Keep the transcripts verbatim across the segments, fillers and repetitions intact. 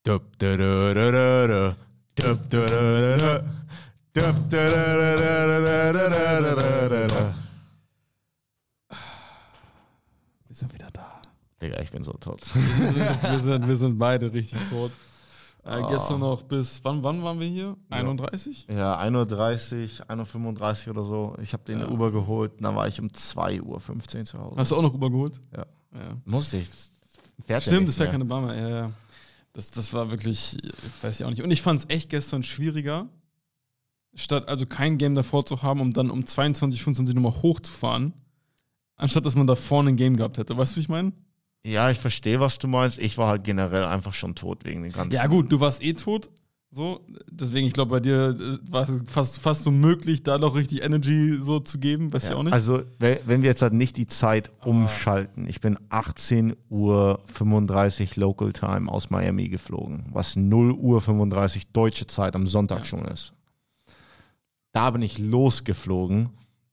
Dup, da, da, da, da, da. Dup, da, da, da, da. Dup, da, da, da, da, da, da, da, da, da. Wir sind wieder da. Digga, ich bin so tot. wir, sind, wir sind beide richtig tot. Äh, Oh. Gestern noch bis, wann, wann waren wir hier? einunddreißig? Ja, ein Uhr dreißig, ein Uhr fünfunddreißig oder so. Ich habe den Ja. Uber geholt, dann war ich um zwei Uhr fünfzehn zu Hause. Hast du auch noch Uber geholt? Ja. ja. Musste ich. Fährt ja Stimmt, nichts das wäre mehr. keine Bummer. Ja, ja. Das, das war wirklich, ich weiß ja auch nicht. Und ich fand es echt gestern schwieriger, statt also kein Game davor zu haben, um dann um zweiundzwanzig, fünfundzwanzig nochmal hochzufahren, anstatt dass man da vorne ein Game gehabt hätte. Weißt du, wie ich meine? Ja, ich verstehe, was du meinst. Ich war halt generell einfach schon tot wegen den ganzen. Ja, gut, du warst eh tot. So, deswegen, ich glaube, bei dir äh, war es fast, fast unmöglich, da noch richtig Energy so zu geben, weißt du Ja, ja auch nicht? also, we- wenn wir jetzt halt nicht die Zeit umschalten, ich bin achtzehn Uhr fünfunddreißig Local Time aus Miami geflogen, was null Uhr fünfunddreißig deutsche Zeit am Sonntag Ja. schon ist. Da bin ich losgeflogen,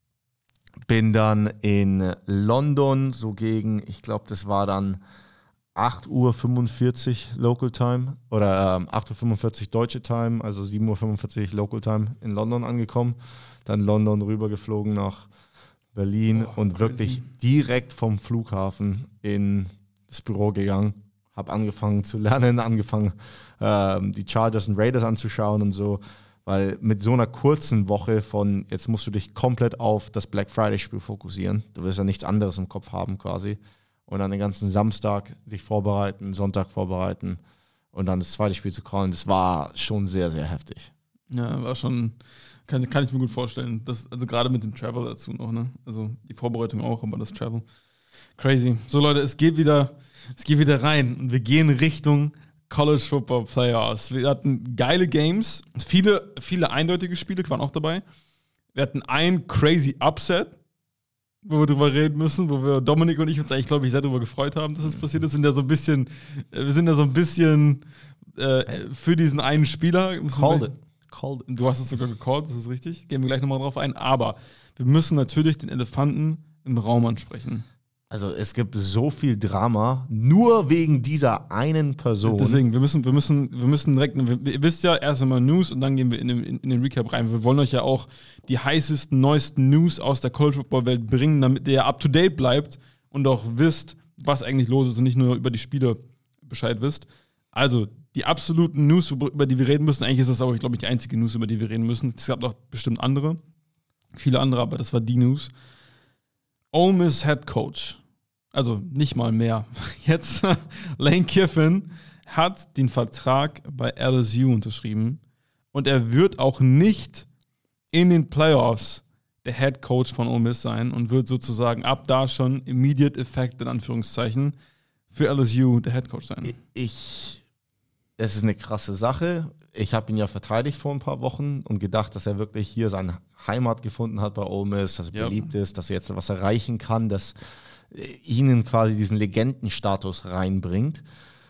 bin dann in London so gegen, ich glaube, das war dann acht Uhr fünfundvierzig Local Time oder ähm, acht Uhr fünfundvierzig deutsche Time, also sieben Uhr fünfundvierzig Local Time in London angekommen. Dann London rübergeflogen nach Berlin Oh, und crazy. wirklich direkt vom Flughafen in das Büro gegangen. Habe angefangen zu lernen, angefangen ähm, die Chargers und Raiders anzuschauen und so. Weil mit so einer kurzen Woche von, jetzt musst du dich komplett auf das Black Friday-Spiel fokussieren. Du wirst ja nichts anderes im Kopf haben quasi. Und dann den ganzen Samstag dich vorbereiten, Sonntag vorbereiten und dann das zweite Spiel zu callen. Das war schon sehr, sehr heftig. Ja, war schon, kann, kann ich mir gut vorstellen. Das, also gerade mit dem Travel dazu noch, ne? Also die Vorbereitung auch, aber das Travel. Crazy. So Leute, es geht wieder, es geht wieder rein und wir gehen Richtung College Football Playoffs. Wir hatten geile Games, viele, viele eindeutige Spiele waren auch dabei. Wir hatten ein crazy Upset, wo wir drüber reden müssen, wo wir Dominik und ich uns eigentlich, glaube ich, sehr darüber gefreut haben, dass es passiert ist. Sind ja so ein bisschen, äh, wir sind ja so ein bisschen äh, für diesen einen Spieler. Müssen Called wir- it. Called it. Du hast es sogar gecallt, das ist richtig. Gehen wir gleich nochmal drauf ein. Aber wir müssen natürlich den Elefanten im Raum ansprechen. Also es gibt so viel Drama, nur wegen dieser einen Person. Deswegen, wir müssen, wir müssen, wir müssen direkt, wir, ihr wisst ja, erst einmal News und dann gehen wir in den, in, in den Recap rein. Wir wollen euch ja auch die heißesten, neuesten News aus der College Football Welt bringen, damit ihr up to date bleibt und auch wisst, was eigentlich los ist und nicht nur über die Spiele Bescheid wisst. Also, die absoluten News, über die wir reden müssen, eigentlich ist das aber, glaube ich, die einzige News, über die wir reden müssen. Es gab noch bestimmt andere, viele andere, aber das war die News. Ole Miss Head Coach, also nicht mal mehr. Jetzt Lane Kiffin hat den Vertrag bei L S U unterschrieben und er wird auch nicht in den Playoffs der Head Coach von Ole Miss sein und wird sozusagen ab da schon immediate effect in Anführungszeichen für L S U der Head Coach sein. Ich, es ist eine krasse Sache. Ich habe ihn ja verteidigt vor ein paar Wochen und gedacht, dass er wirklich hier seine Heimat gefunden hat bei Ole Miss, dass er Ja. beliebt ist, dass er jetzt was erreichen kann, dass ihnen quasi diesen Legendenstatus reinbringt.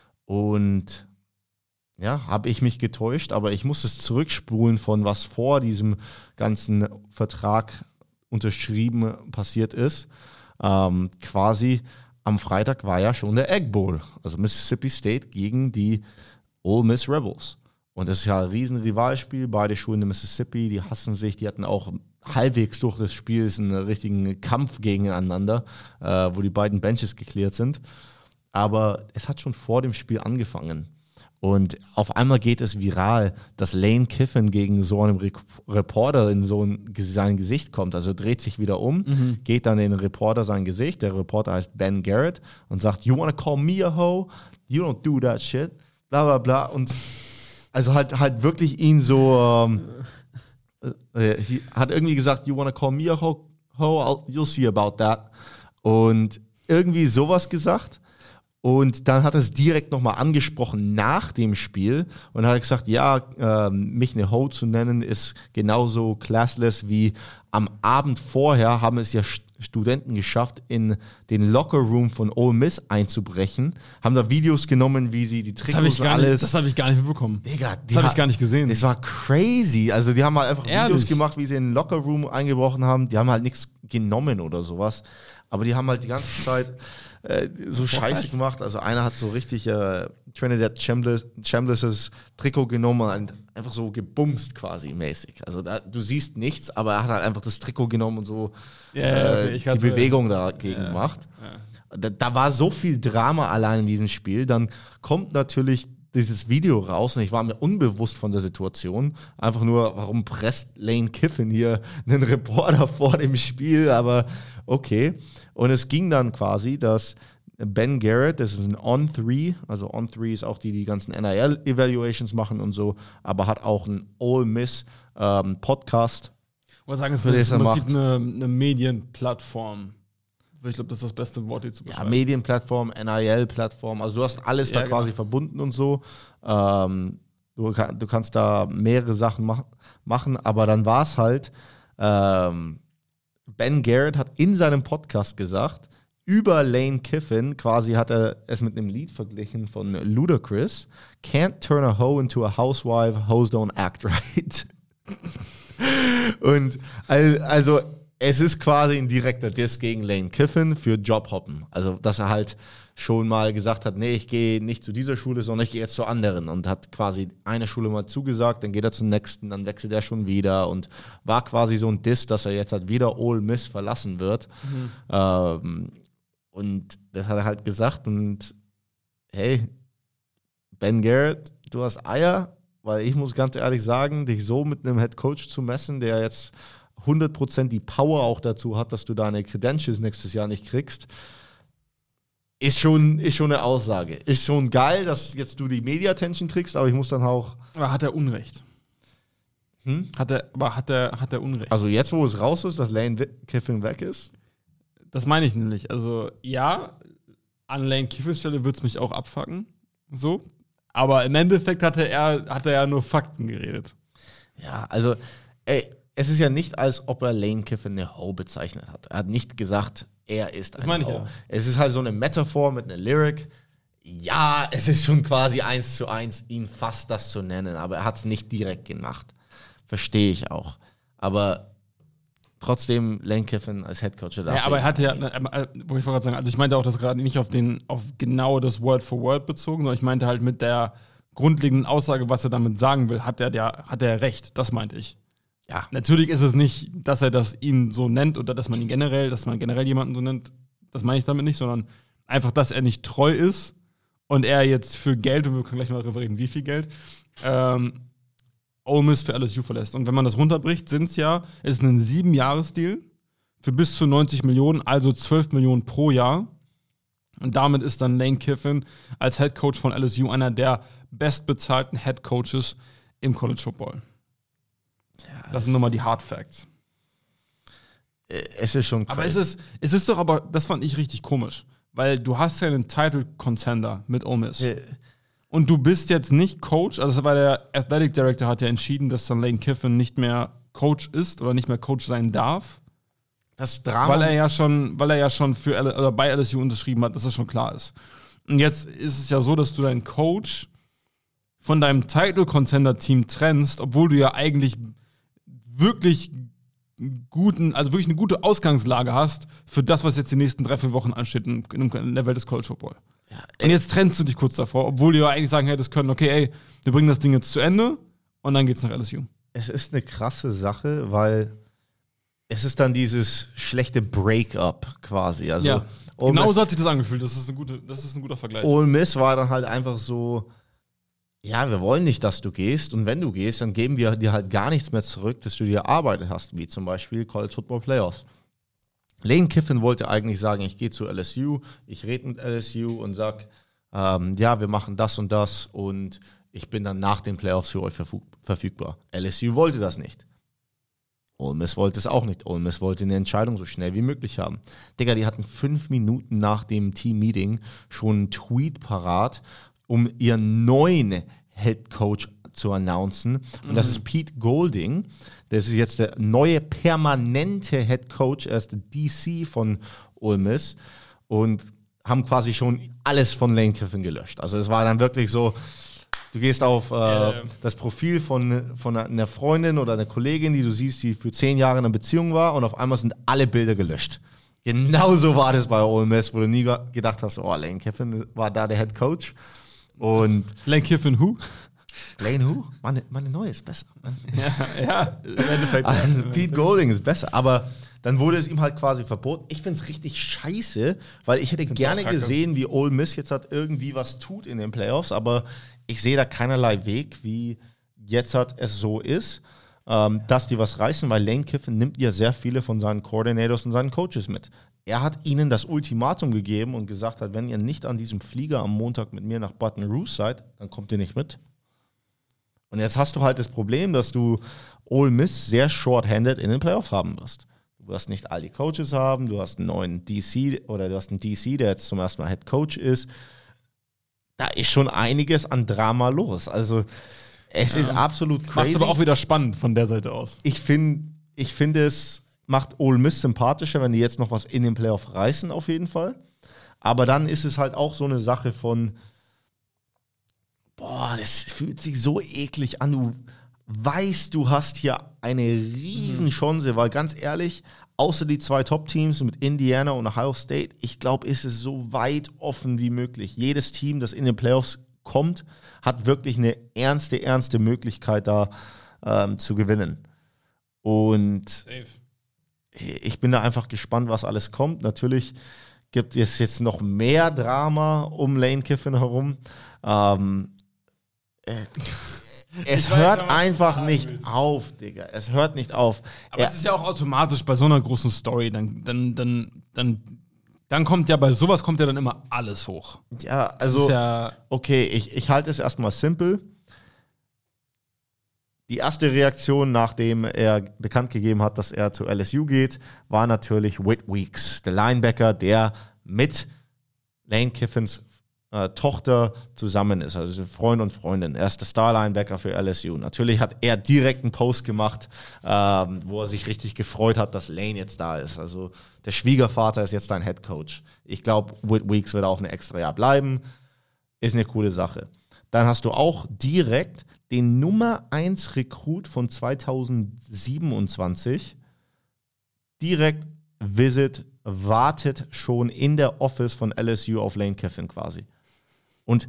Und ja, habe ich mich getäuscht, aber ich muss es zurückspulen von was vor diesem ganzen Vertrag unterschrieben passiert ist. Ähm, quasi am Freitag war ja schon der Egg Bowl, also Mississippi State gegen die Ole Miss Rebels. Und das ist ja ein riesen Rivalspiel, beide Schulen in Mississippi, die hassen sich, die hatten auch halbwegs durch das Spiel einen richtigen Kampf gegeneinander, äh, wo die beiden Benches geklärt sind. Aber es hat schon vor dem Spiel angefangen. Und auf einmal geht es viral, dass Lane Kiffin gegen so einen Re- Reporter in so ein, sein Gesicht kommt. Also dreht sich wieder um, Mhm. geht dann in den Reporter sein Gesicht. Der Reporter heißt Ben Garrett und sagt, you wanna call me a hoe? You don't do that shit. Bla bla bla. Und also halt, halt wirklich ihn so, ähm, äh, he- hat irgendwie gesagt, you wanna call me a hoe? hoe? I'll, you'll see about that. Und irgendwie sowas gesagt. Und dann hat er es direkt nochmal angesprochen nach dem Spiel und hat gesagt, ja, ähm, mich eine Ho zu nennen ist genauso classless wie am Abend vorher haben es ja St- Studenten geschafft, in den Lockerroom von Ole Miss einzubrechen, haben da Videos genommen, wie sie die Das habe ich, Trikots und gar nicht- alles. das hab ich gar nicht mitbekommen. Digga, Das habe ich ha- gar nicht gesehen. Das war crazy. Also die haben halt einfach Ehrlich? Videos gemacht, wie sie in den Lockerroom eingebrochen haben. Die haben halt nichts genommen oder sowas. Aber die haben halt die ganze Zeit äh, so Scheiße gemacht. Also einer hat so richtig äh, Trinidad Chambliss, Chambliss' Trikot genommen und einfach so gebumst quasi mäßig. Also da, du siehst nichts, aber er hat halt einfach das Trikot genommen und so ja, ja, okay, äh, ich die Bewegung dagegen ja, gemacht. Ja. Da, da war so viel Drama allein in diesem Spiel. Dann kommt natürlich dieses Video raus und ich war mir unbewusst von der Situation. Einfach nur, warum presst Lane Kiffin hier einen Reporter vor dem Spiel? Aber okay. Und es ging dann quasi, dass Ben Garrett, das ist ein On drei, also On drei ist auch die, die ganzen N I L-Evaluations machen und so, aber hat auch einen Ole Miss ähm, Podcast. Ich wollte sagen, es ist im Prinzip eine, eine Medienplattform. Ich glaube, das ist das beste Wort, hier zu beschreiben. Ja, Medienplattform, N I L-Plattform, also du hast alles ja, da quasi genau. verbunden und so. Ähm, du, du kannst da mehrere Sachen mach, machen, aber dann war es halt, ähm, Ben Garrett hat in seinem Podcast gesagt, über Lane Kiffin, quasi hat er es mit einem Lied verglichen von Ludacris, Can't turn a hoe into a housewife, hoes don't act right. Und also es ist quasi ein direkter Diss gegen Lane Kiffin für Jobhoppen. Also dass er halt schon mal gesagt hat, nee, ich gehe nicht zu dieser Schule, sondern ich gehe jetzt zur anderen und hat quasi eine Schule mal zugesagt, dann geht er zur nächsten, dann wechselt er schon wieder und war quasi so ein Diss, dass er jetzt halt wieder Ole Miss verlassen wird. Mhm. Ähm, Und das hat er halt gesagt und hey, Ben Garrett, du hast Eier, weil ich muss ganz ehrlich sagen, dich so mit einem Head Coach zu messen, der jetzt hundert Prozent die Power auch dazu hat, dass du deine Credentials nächstes Jahr nicht kriegst, ist schon, ist schon eine Aussage. Ist schon geil, dass jetzt du die Media-Attention kriegst, aber ich muss dann auch... Aber hat er Unrecht? Hm? Hat er, aber hat er, hat er Unrecht? Also jetzt, wo es raus ist, dass Lane Kiffin weg ist? Das meine ich nämlich. Also, ja, an Lane Kiffins Stelle würde es mich auch abfucken. So. Aber im Endeffekt hat er, hat er ja nur Fakten geredet. Ja, also, ey, es ist ja nicht, als ob er Lane Kiffin eine Ho bezeichnet hat. Er hat nicht gesagt, er ist das ein meine Ho. Ich ja. Es ist halt so eine Metaphor mit einer Lyric. Ja, es ist schon quasi eins zu eins, ihn fast das zu nennen, aber er hat es nicht direkt gemacht. Verstehe ich auch. Aber trotzdem Lane Kiffin als Headcoach. Ja, aber er hatte ja, wo ich gerade sagen, also ich meinte auch das gerade nicht auf den, auf genau das Word for Word bezogen, sondern ich meinte halt mit der grundlegenden Aussage, was er damit sagen will, hat er ja, hat er recht. Das meinte ich. Ja. Natürlich ist es nicht, dass er das ihn so nennt oder dass man ihn generell, dass man generell jemanden so nennt. Das meine ich damit nicht, sondern einfach, dass er nicht treu ist und er jetzt für Geld, und wir können gleich mal darüber reden, wie viel Geld, ähm, Ole Miss für L S U verlässt. Und wenn man das runterbricht, sind es ja, es ist ein sieben-Jahres-Deal für bis zu neunzig Millionen, also zwölf Millionen pro Jahr. Und damit ist dann Lane Kiffin als Head Coach von L S U einer der bestbezahlten Head Coaches im College Football. Ja, das sind nochmal die Hard Facts. Es ist schon crazy. Aber es ist, es ist doch aber, das fand ich richtig komisch, weil du hast ja einen Title-Contender mit Ole Miss. Ja. Und du bist jetzt nicht Coach, also weil der Athletic Director hat ja entschieden, dass dann Lane Kiffin nicht mehr Coach ist oder nicht mehr Coach sein darf. Das Drama. Weil er ja schon, weil er ja schon für L- oder bei L S U unterschrieben hat, dass das schon klar ist. Und jetzt ist es ja so, dass du deinen Coach von deinem Title-Contender-Team trennst, obwohl du ja eigentlich wirklich guten, also wirklich eine gute Ausgangslage hast für das, was jetzt die nächsten drei, vier Wochen ansteht in, in der Welt des College Football. Ja, und jetzt trennst du dich kurz davor, obwohl du ja eigentlich sagen hättest können, okay, ey, wir bringen das Ding jetzt zu Ende und dann geht's nach L S U. Es ist eine krasse Sache, weil es ist dann dieses schlechte Break-up quasi. Also ja, genau so hat sich das angefühlt. Das ist, eine gute, das ist ein guter Vergleich. Ole Miss war dann halt einfach so, ja, wir wollen nicht, dass du gehst und wenn du gehst, dann geben wir dir halt gar nichts mehr zurück, dass du dir erarbeitet hast, wie zum Beispiel College Football Playoffs. Lane Kiffin wollte eigentlich sagen, ich gehe zu L S U, ich rede mit L S U und sag, ähm, ja, wir machen das und das und ich bin dann nach den Playoffs für euch verfüg- verfügbar. L S U wollte das nicht. Ole Miss wollte es auch nicht. Ole Miss wollte eine Entscheidung so schnell wie möglich haben. Digga, die hatten fünf Minuten nach dem Team-Meeting schon einen Tweet parat, um ihren neuen Head Coach zu announcen. Und mhm. das ist Pete Golding. Das ist jetzt der neue permanente Head Coach. Er ist der D C von Ole Miss. Und haben quasi schon alles von Lane Kiffin gelöscht. Also es war dann wirklich so, du gehst auf äh, yeah. das Profil von, von einer Freundin oder einer Kollegin, die du siehst, die für zehn Jahre in einer Beziehung war und auf einmal sind alle Bilder gelöscht. Genauso war das bei Ole Miss, wo du nie gedacht hast, oh, Lane Kiffin war da der Head Coach. Und Lane Kiffin who? Lane who? Meine, meine neue ist besser. ja, ja, im Endeffekt. Also, Pete Golding ist besser, aber dann wurde es ihm halt quasi verboten. Ich finde es richtig scheiße, weil ich hätte gerne gesehen, wie Ole Miss jetzt halt irgendwie was tut in den Playoffs, aber ich sehe da keinerlei Weg, wie jetzt halt es so ist, ähm, dass die was reißen, weil Lane Kiffin nimmt ja sehr viele von seinen Coordinators und seinen Coaches mit. Er hat ihnen das Ultimatum gegeben und gesagt hat, wenn ihr nicht an diesem Flieger am Montag mit mir nach Baton Rouge seid, dann kommt ihr nicht mit. Und jetzt hast du halt das Problem, dass du Ole Miss sehr short-handed in den Playoffs haben wirst. Du wirst nicht all die Coaches haben, du hast einen neuen D C oder du hast einen D C, der jetzt zum ersten Mal Head Coach ist. Da ist schon einiges an Drama los. Also es ja. ist absolut crazy. Macht es aber auch wieder spannend von der Seite aus. Ich finde, ich find, es macht Ole Miss sympathischer, wenn die jetzt noch was in den Playoffs reißen, auf jeden Fall. Aber dann ist es halt auch so eine Sache von boah, das fühlt sich so eklig an. Du weißt, du hast hier eine Riesenchance, weil ganz ehrlich, außer die zwei Top-Teams mit Indiana und Ohio State, ich glaube, ist es so weit offen wie möglich. Jedes Team, das in den Playoffs kommt, hat wirklich eine ernste, ernste Möglichkeit, da ähm, zu gewinnen. Und Safe. Ich bin da einfach gespannt, was alles kommt. Natürlich gibt es jetzt noch mehr Drama um Lane Kiffin herum. Ähm, Es ich hört weiß, einfach nicht willst. auf, Digga. Es hört nicht auf. Aber er, es ist ja auch automatisch bei so einer großen Story. Dann, dann, dann, dann, dann kommt ja bei sowas kommt ja dann immer alles hoch. Ja, also, ja okay, ich, ich halte es erstmal simpel. Die erste Reaktion, nachdem er bekannt gegeben hat, dass er zu L S U geht, war natürlich Whit Weeks, der Linebacker, der mit Lane Kiffins Äh, Tochter zusammen ist, also Freund und Freundin. Er ist der Star-Linebacker für L S U. Natürlich hat er direkt einen Post gemacht, ähm, wo er sich richtig gefreut hat, dass Lane jetzt da ist. Also der Schwiegervater ist jetzt dein Head Coach. Ich glaube, Whit Weeks wird auch ein extra Jahr bleiben. Ist eine coole Sache. Dann hast du auch direkt den Nummer eins Recruit von zweitausendsiebenundzwanzig direkt Visit, wartet schon in der Office von L S U auf Lane Kiffin quasi. Und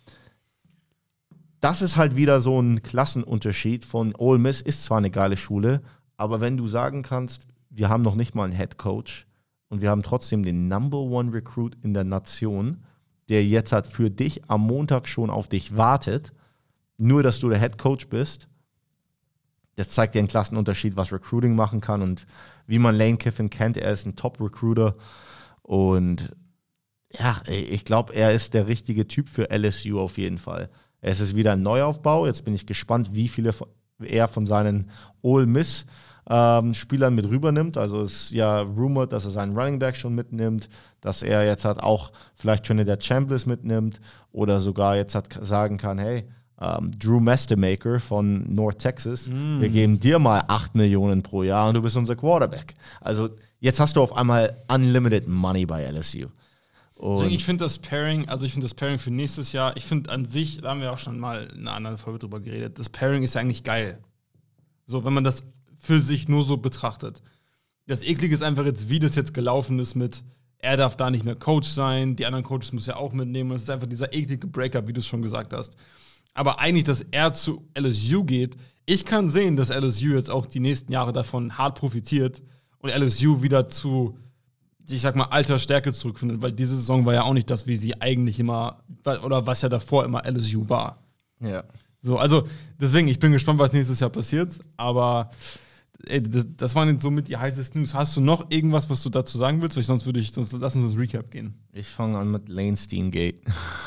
das ist halt wieder so ein Klassenunterschied von Ole Miss ist zwar eine geile Schule, aber wenn du sagen kannst, wir haben noch nicht mal einen Head Coach und wir haben trotzdem den Number One Recruit in der Nation, der jetzt halt für dich am Montag schon auf dich wartet, nur dass du der Head Coach bist, das zeigt dir einen Klassenunterschied, was Recruiting machen kann und wie man Lane Kiffin kennt. Er ist ein Top-Recruiter und ja, ich glaube, er ist der richtige Typ für L S U auf jeden Fall. Es ist wieder ein Neuaufbau. Jetzt bin ich gespannt, wie viele er von seinen Ole Miss ähm, Spielern mit rübernimmt. Also es ist ja rumored, dass er seinen Running Back schon mitnimmt, dass er jetzt halt auch vielleicht Trinidad Chambliss mitnimmt oder sogar jetzt halt sagen kann, hey, Um, Drew Mastemaker von North Texas, mm. wir geben dir mal acht Millionen pro Jahr und du bist unser Quarterback. Also jetzt hast du auf einmal unlimited money bei L S U. Also ich finde das Pairing, also ich finde das Pairing für nächstes Jahr, ich finde an sich, da haben wir auch schon mal in einer anderen Folge drüber geredet, das Pairing ist ja eigentlich geil. So, wenn man das für sich nur so betrachtet. Das Eklige ist einfach jetzt, wie das jetzt gelaufen ist mit, er darf da nicht mehr Coach sein, die anderen Coaches muss er auch mitnehmen und es ist einfach dieser eklige Breakup, wie du es schon gesagt hast. Aber eigentlich, dass er zu L S U geht, ich kann sehen, dass L S U jetzt auch die nächsten Jahre davon hart profitiert und L S U wieder zu, ich sag mal, alter Stärke zurückfindet, weil diese Saison war ja auch nicht das, wie sie eigentlich immer, oder was ja davor immer L S U war. Ja. So, also deswegen, ich bin gespannt, was nächstes Jahr passiert, aber ey, das, das waren jetzt somit die heißesten News. Hast du noch irgendwas, was du dazu sagen willst? Weil sonst würde ich, sonst lass uns das Recap gehen. Ich fange an mit Lane Steingate.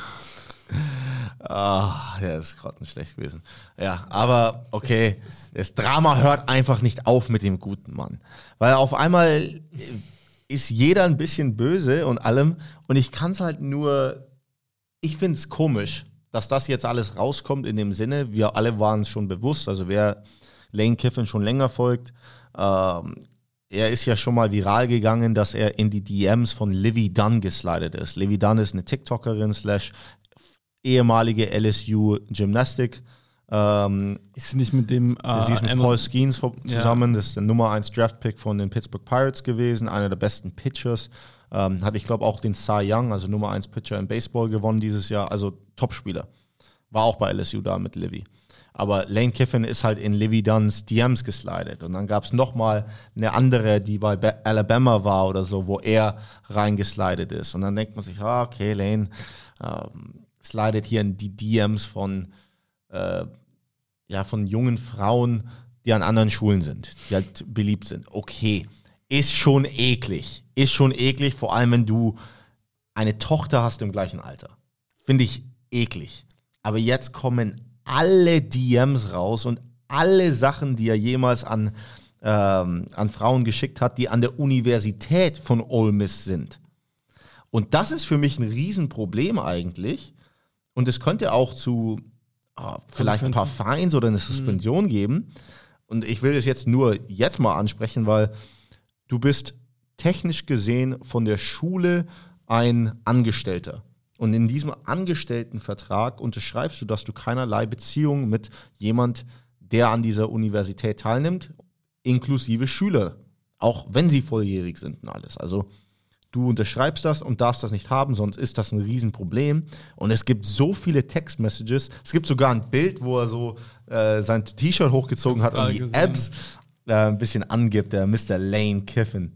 Ah, der ist gerade nicht schlecht gewesen. Ja, aber okay, das Drama hört einfach nicht auf mit dem guten Mann. Weil auf einmal ist jeder ein bisschen böse und allem. Und ich kann es halt nur, ich finde es komisch, dass das jetzt alles rauskommt in dem Sinne. Wir alle waren es schon bewusst. Also wer Lane Kiffin schon länger folgt, ähm, er ist ja schon mal viral gegangen, dass er in die D Ms von Livy Dunn geslidet ist. Livy Dunn ist eine TikTokerin slash ehemalige L S U-Gymnastik. Ähm, ist sie nicht mit dem äh, Sie ist mit Paul Skeens zusammen, ja. Das ist der Nummer eins Draft-Pick von den Pittsburgh Pirates gewesen, einer der besten Pitchers Ähm, hat, ich glaube, auch den Cy Young, also Nummer eins Pitcher im Baseball, gewonnen dieses Jahr. Also Topspieler. War auch bei L S U da mit Livy. Aber Lane Kiffin ist halt in Livy Dunns D Ms geslidet. Und dann gab es nochmal eine andere, die bei Alabama war oder so, wo er reingeslidet ist. Und dann denkt man sich, ah, okay, Lane ähm, slidet hier in die D Ms von, äh, ja, von jungen Frauen, die an anderen Schulen sind, die halt beliebt sind. Okay, ist schon eklig. Ist schon eklig, vor allem wenn du eine Tochter hast im gleichen Alter. Finde ich eklig. Aber jetzt kommen alle D Ms raus und alle Sachen, die er jemals an, ähm, an Frauen geschickt hat, die an der Universität von Ole Miss sind. Und das ist für mich ein Riesenproblem eigentlich. Und es könnte auch zu oh, vielleicht ein paar Fines oder eine Suspension mhm. geben. Und ich will es jetzt nur jetzt mal ansprechen, weil du bist technisch gesehen von der Schule ein Angestellter. Und in diesem Angestelltenvertrag unterschreibst du, dass du keinerlei Beziehung mit jemand, der an dieser Universität teilnimmt, inklusive Schüler, auch wenn sie volljährig sind und alles. Also du unterschreibst das und darfst das nicht haben, sonst ist das ein Riesenproblem. Und es gibt so viele Textmessages. Es gibt sogar ein Bild, wo er so äh, sein T-Shirt hochgezogen hat und die gesehen. Apps äh, ein bisschen angibt, der Mister Lane Kiffin.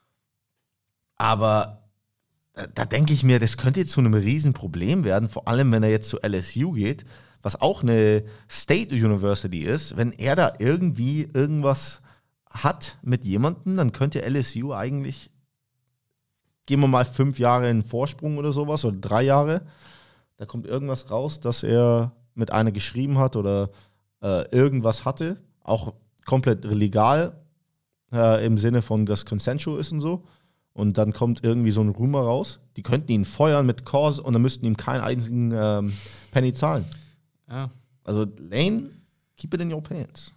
Aber da denke ich mir, das könnte jetzt zu einem Riesenproblem werden, vor allem wenn er jetzt zu L S U geht, was auch eine State University ist. Wenn er da irgendwie irgendwas hat mit jemandem, dann könnte L S U eigentlich, gehen wir mal fünf Jahre in Vorsprung oder sowas, oder drei Jahre, da kommt irgendwas raus, dass er mit einer geschrieben hat oder äh, irgendwas hatte, auch komplett legal, äh, im Sinne von, dass consensual ist und so. Und dann kommt irgendwie so ein Rumor raus. Die könnten ihn feuern mit Cause und dann müssten ihm keinen einzigen ähm, Penny zahlen. Ja. Also Lane, keep it in your pants.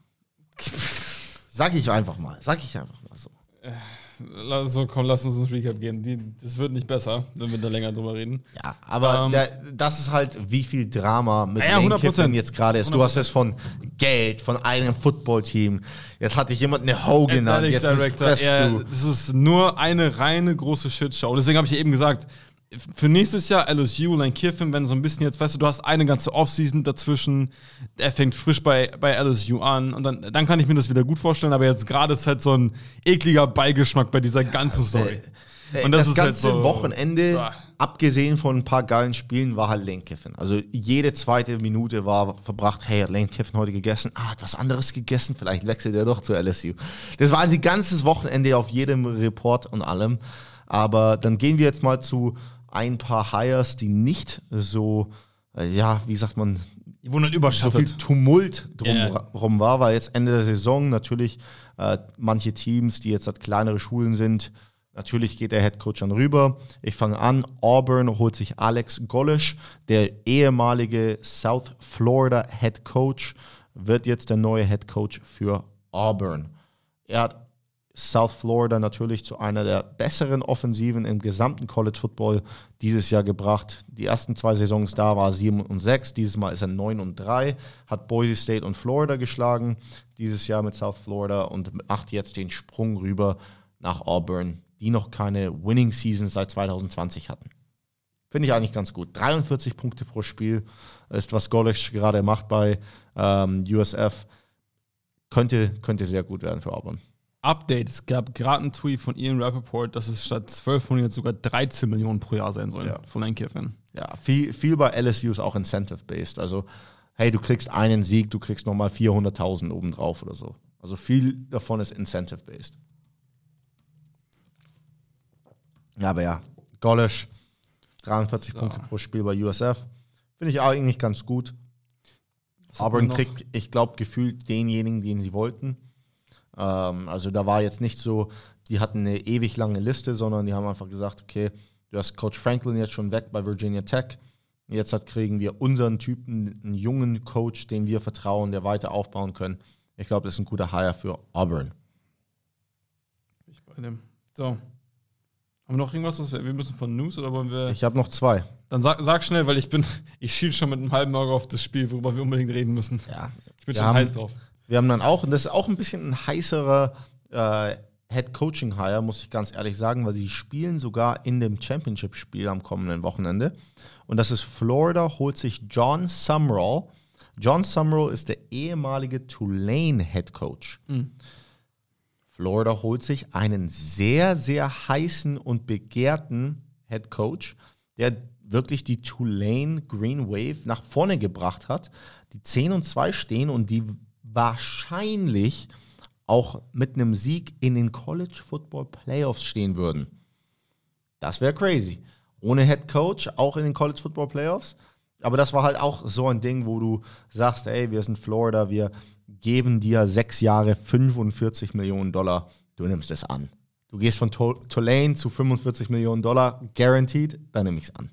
Sag ich einfach mal. Sag ich einfach mal so. So, komm, lass uns ins Recap gehen. Die, das wird nicht besser, wenn wir da länger drüber reden. Ja, aber ähm, der, das ist halt, wie viel Drama mit ja, Lane Kiffin jetzt gerade ist. Du hast es von Geld, von einem Footballteam. Jetzt hat dich jemand eine Ho genannt. Jetzt Director, ja, du. Das ist nur eine reine große Shitshow. Und deswegen habe ich ja eben gesagt, für nächstes Jahr L S U, Lane Kiffin, wenn so ein bisschen jetzt, weißt du, du hast eine ganze Offseason dazwischen, er fängt frisch bei, bei L S U an und dann, dann kann ich mir das wieder gut vorstellen, aber jetzt gerade ist halt so ein ekliger Beigeschmack bei dieser ganzen Story. Und das, das ist ganze halt so, Wochenende, ah. abgesehen von ein paar geilen Spielen, war halt Lane Kiffin. Also jede zweite Minute war verbracht, hey, hat Lane Kiffin heute gegessen? Ah, hat was anderes gegessen? Vielleicht wechselt er doch zu L S U. Das war ein ganzes Wochenende auf jedem Report und allem. Aber dann gehen wir jetzt mal zu ein paar Hires, die nicht so, äh, ja, wie sagt man, die wurden überschattet. So viel Tumult drumherum yeah. war, weil jetzt Ende der Saison natürlich äh, manche Teams, die jetzt halt kleinere Schulen sind, natürlich geht der Headcoach dann rüber. Ich fange an, Auburn holt sich Alex Golesh, der ehemalige South Florida Headcoach, wird jetzt der neue Headcoach für Auburn. Er hat South Florida natürlich zu einer der besseren Offensiven im gesamten College Football dieses Jahr gebracht. Die ersten zwei Saisons da war er sieben und sechs, dieses Mal ist er neun und drei, hat Boise State und Florida geschlagen, dieses Jahr mit South Florida und macht jetzt den Sprung rüber nach Auburn, die noch keine Winning Season seit zwanzig zwanzig hatten. Finde ich eigentlich ganz gut. dreiundvierzig Punkte pro Spiel ist, was Golesh gerade macht bei ähm, U S F. Könnte, könnte sehr gut werden für Auburn. Update, es gab gerade einen Tweet von Ian Rappaport, dass es statt zwölf Millionen jetzt sogar dreizehn Millionen pro Jahr sein sollen, ja. von Lane Kiffin. Ja, viel, viel bei L S U ist auch incentive-based. Also, hey, du kriegst einen Sieg, du kriegst nochmal vierhunderttausend obendrauf oder so. Also viel davon ist incentive-based. Ja, aber ja, Golesh, dreiundvierzig so. Punkte pro Spiel bei U S F. Finde ich eigentlich ganz gut. Auburn kriegt, ich glaube, gefühlt denjenigen, den sie wollten. Also da war jetzt nicht so, die hatten eine ewig lange Liste, sondern die haben einfach gesagt, okay, du hast Coach Franklin jetzt schon weg bei Virginia Tech. Jetzt hat, kriegen wir unseren Typen, einen jungen Coach, dem wir vertrauen, der weiter aufbauen können. Ich glaube, das ist ein guter Hire für Auburn. Ich bei dem. So. Haben wir noch irgendwas, was wir, wir müssen von News oder wollen wir... Ich habe noch zwei. Dann sag, sag schnell, weil ich bin, ich schiel schon mit einem halben Auge auf das Spiel, worüber wir unbedingt reden müssen. Ja. Ich bin schon haben, heiß drauf. Wir haben dann auch, und das ist auch ein bisschen ein heißerer äh, Head-Coaching-Hire, muss ich ganz ehrlich sagen, weil sie spielen sogar in dem Championship-Spiel am kommenden Wochenende. Und das ist Florida, holt sich John Sumrall. John Sumrall ist der ehemalige Tulane-Head-Coach. Mhm. Florida holt sich einen sehr, sehr heißen und begehrten Head-Coach, der wirklich die Tulane Green Wave nach vorne gebracht hat, die zehn und zwei stehen und die wahrscheinlich auch mit einem Sieg in den College Football Playoffs stehen würden. Das wäre crazy. Ohne Head Coach, auch in den College Football Playoffs. Aber das war halt auch so ein Ding, wo du sagst, ey, wir sind Florida, wir geben dir sechs Jahre fünfundvierzig Millionen Dollar. Du nimmst es an. Du gehst von Tulane zu fünfundvierzig Millionen Dollar, guaranteed, dann nehme ich es an.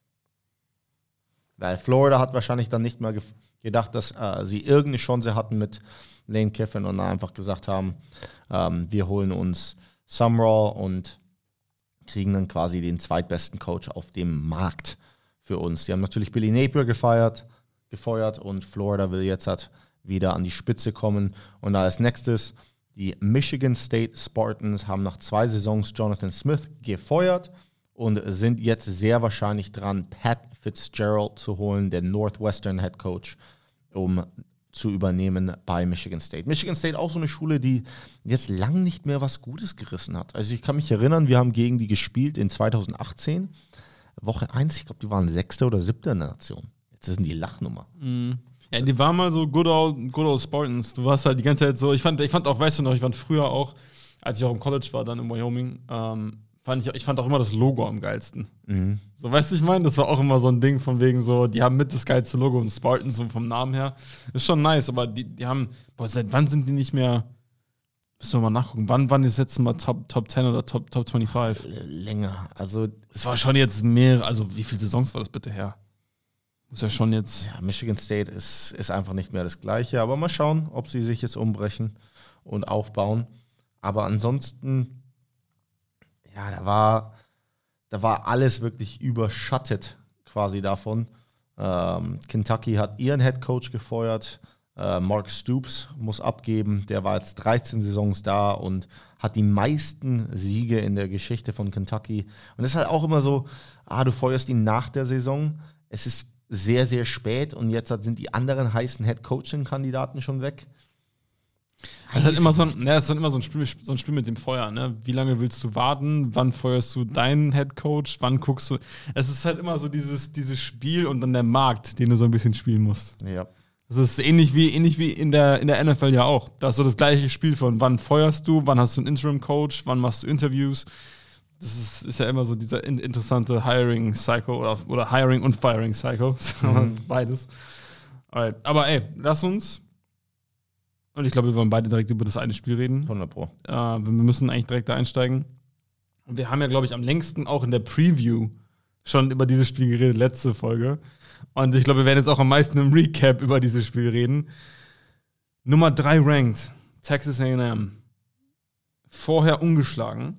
Weil Florida hat wahrscheinlich dann nicht mal ge- gedacht, dass äh, sie irgendeine Chance hatten mit Lane Kiffin und einfach gesagt haben, ähm, wir holen uns Sumrall und kriegen dann quasi den zweitbesten Coach auf dem Markt für uns. Die haben natürlich Billy Napier gefeiert, gefeuert und Florida will jetzt halt wieder an die Spitze kommen. Und als nächstes die Michigan State Spartans haben nach zwei Saisons Jonathan Smith gefeuert und sind jetzt sehr wahrscheinlich dran, Pat Fitzgerald zu holen, der Northwestern Head Coach, um zu übernehmen bei Michigan State. Michigan State auch so eine Schule, die jetzt lang nicht mehr was Gutes gerissen hat. Also ich kann mich erinnern, wir haben gegen die gespielt in zweitausendachtzehn. Woche eins, ich glaube, die waren Sechster oder Siebter in der Nation. Jetzt sind die Lachnummer. Mm. Ja, die waren mal so good old, good old Spartans. Du warst halt die ganze Zeit so, ich fand, ich fand auch, weißt du noch, ich fand früher auch, als ich auch im College war, dann in Wyoming, ähm, fand ich, ich fand auch immer das Logo am geilsten. Mhm. So, weißt du, ich meine, das war auch immer so ein Ding von wegen so, die haben mit das geilste Logo und Spartans so vom Namen her. Ist schon nice, aber die, die haben, boah, seit wann sind die nicht mehr, müssen wir mal nachgucken, wann waren die das letzte Mal Top, Top zehn oder Top, Top fünfundzwanzig? Länger, also. Es war schon jetzt mehr, also wie viele Saisons war das bitte her? Muss ja schon jetzt. Ja, Michigan State ist, ist einfach nicht mehr das Gleiche, aber mal schauen, ob sie sich jetzt umbrechen und aufbauen. Aber ansonsten, ja, da war, da war alles wirklich überschattet quasi davon. Ähm, Kentucky hat ihren Head Coach gefeuert. Äh, Mark Stoops muss abgeben. Der war jetzt dreizehn Saisons da und hat die meisten Siege in der Geschichte von Kentucky. Und es ist halt auch immer so, ah, du feuerst ihn nach der Saison. Es ist sehr, sehr spät und jetzt sind die anderen heißen Head-Coaching-Kandidaten schon weg. Es ist halt immer so ein, ja, es ist halt immer so ein Spiel, so ein Spiel mit dem Feuer, ne? Wie lange willst du warten? Wann feuerst du deinen Head-Coach? Wann guckst du? Es ist halt immer so dieses, dieses Spiel und dann der Markt, den du so ein bisschen spielen musst. Ja. Das ist ähnlich wie, ähnlich wie in der, in der N F L ja auch. Da ist so das gleiche Spiel von wann feuerst du, wann hast du einen Interim-Coach, wann machst du Interviews. Das ist, ist ja immer so dieser in, interessante Hiring-Cycle oder, oder Hiring- und Firing-Cycle. Mhm. Beides. Alright. Aber ey, lass uns, und ich glaube, wir wollen beide direkt über das eine Spiel reden. hundert Pro. Äh, wir müssen eigentlich direkt da einsteigen. Und wir haben ja, glaube ich, am längsten auch in der Preview schon über dieses Spiel geredet, letzte Folge. Und ich glaube, wir werden jetzt auch am meisten im Recap über dieses Spiel reden. Nummer drei ranked, Texas A and M. Vorher ungeschlagen.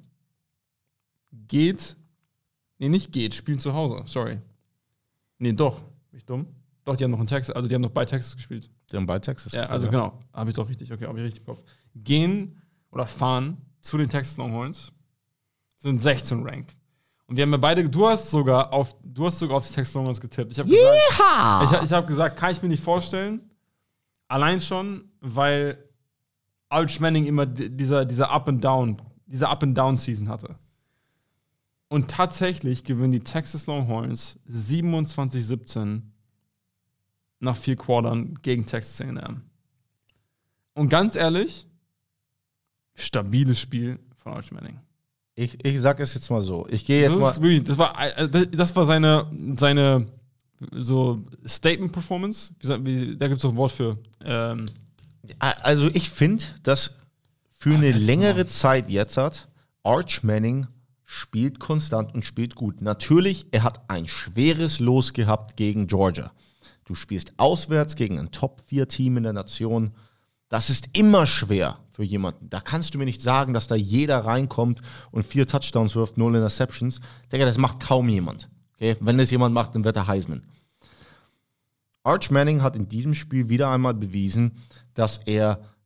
Geht, nee, nicht geht, spielen zu Hause, sorry. Nee, doch, bin ich dumm? Doch, die haben noch in Texas, also die haben noch bei Texas gespielt. Die haben bei Texas Ja, also ja. Genau, habe ich doch richtig, okay, habe ich richtig im Kopf. Gehen oder fahren zu den Texas Longhorns, sind sechzehn ranked. Und wir haben ja beide, du hast sogar auf, du hast sogar auf die Texas Longhorns getippt. Ich habe gesagt, ich, ich hab gesagt, kann ich mir nicht vorstellen. Allein schon, weil Arch Manning immer dieser, dieser Up and Down, diese Up and Down Season hatte. Und tatsächlich gewinnen die Texas Longhorns siebenundzwanzig siebzehn nach vier Quartern gegen Texas A and M. Und ganz ehrlich, stabiles Spiel von Arch Manning. Ich, ich sag es jetzt mal so. Ich gehe jetzt das mal. Ist wirklich, das war, das war seine, seine so Statement-Performance. Wie, wie, da gibt es doch ein Wort für. Ähm. Also ich finde, dass für eine längere Zeit jetzt hat Arch Manning spielt konstant und spielt gut. Natürlich, er hat ein schweres Los gehabt gegen Georgia. Du spielst auswärts gegen ein Top vier Team in der Nation. Das ist immer schwer für jemanden. Da kannst du mir nicht sagen, dass da jeder reinkommt und vier Touchdowns wirft, null Interceptions. Digga, das macht kaum jemand. Okay? Wenn das jemand macht, dann wird er Heisman. Arch Manning hat in diesem Spiel wieder einmal bewiesen, dass er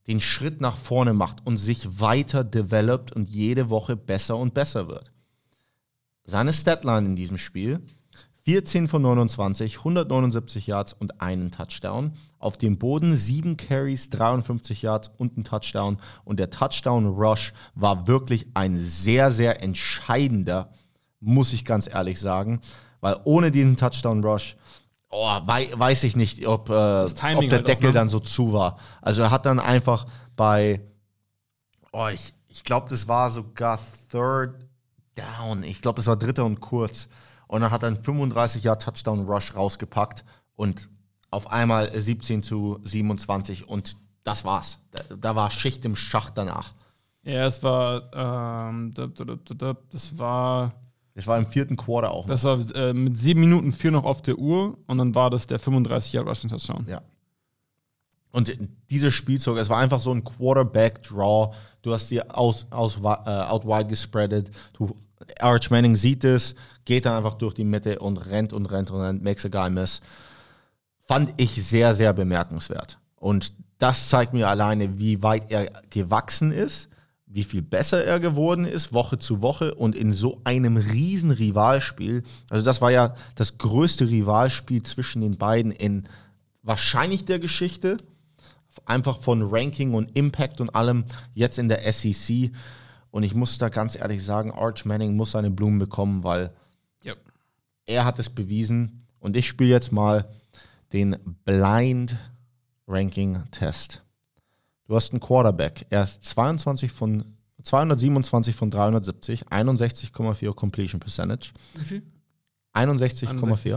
den Schritt nach vorne macht und sich weiter developt und jede Woche besser und besser wird. Seine Statline in diesem Spiel: vierzehn von neunundzwanzig, hundertneunundsiebzig Yards und einen Touchdown. Auf dem Boden sieben Carries, dreiundfünfzig Yards und ein Touchdown. Und der Touchdown-Rush war wirklich ein sehr, sehr entscheidender, muss ich ganz ehrlich sagen. Weil ohne diesen Touchdown-Rush, oh, wei- weiß ich nicht, ob, äh, ob der halt Deckel auch, ne? dann so zu war. Also er hat dann einfach bei, oh, ich, ich glaube, das war sogar Third Down. Ich glaube, das war dritter und kurz. Und dann hat er einen fünfunddreißig Yard Touchdown-Rush rausgepackt und auf einmal siebzehn zu siebenundzwanzig und das war's. Da, da war Schicht im Schacht danach. Ja, es war, ähm, das war, Das war im vierten Quarter auch noch. das war äh, mit sieben Minuten vier noch auf der Uhr und dann war das der fünfunddreißig Yard Rushing Touchdown. Ja. Und dieser Spielzug, es war einfach so ein Quarterback-Draw. Du hast die aus, aus, äh, out wide gespreadet. Du, Arch Manning sieht es, geht dann einfach durch die Mitte und rennt und rennt und rennt, makes a guy miss. Fand ich sehr, sehr bemerkenswert. Und das zeigt mir alleine, wie weit er gewachsen ist, wie viel besser er geworden ist, Woche zu Woche und in so einem riesen Rivalspiel. Also das war ja das größte Rivalspiel zwischen den beiden in wahrscheinlich der Geschichte. Einfach von Ranking und Impact und allem, jetzt in der S E C. Und ich muss da ganz ehrlich sagen, Arch Manning muss seine Blumen bekommen, weil Yep. er hat es bewiesen. Und ich spiele jetzt mal den Blind Ranking Test. Du hast einen Quarterback. Er ist zweiundzwanzig von, zweihundertsiebenundzwanzig von dreihundertsiebzig, einundsechzig Komma vier Completion Percentage. Wie viel? einundsechzig Komma vier.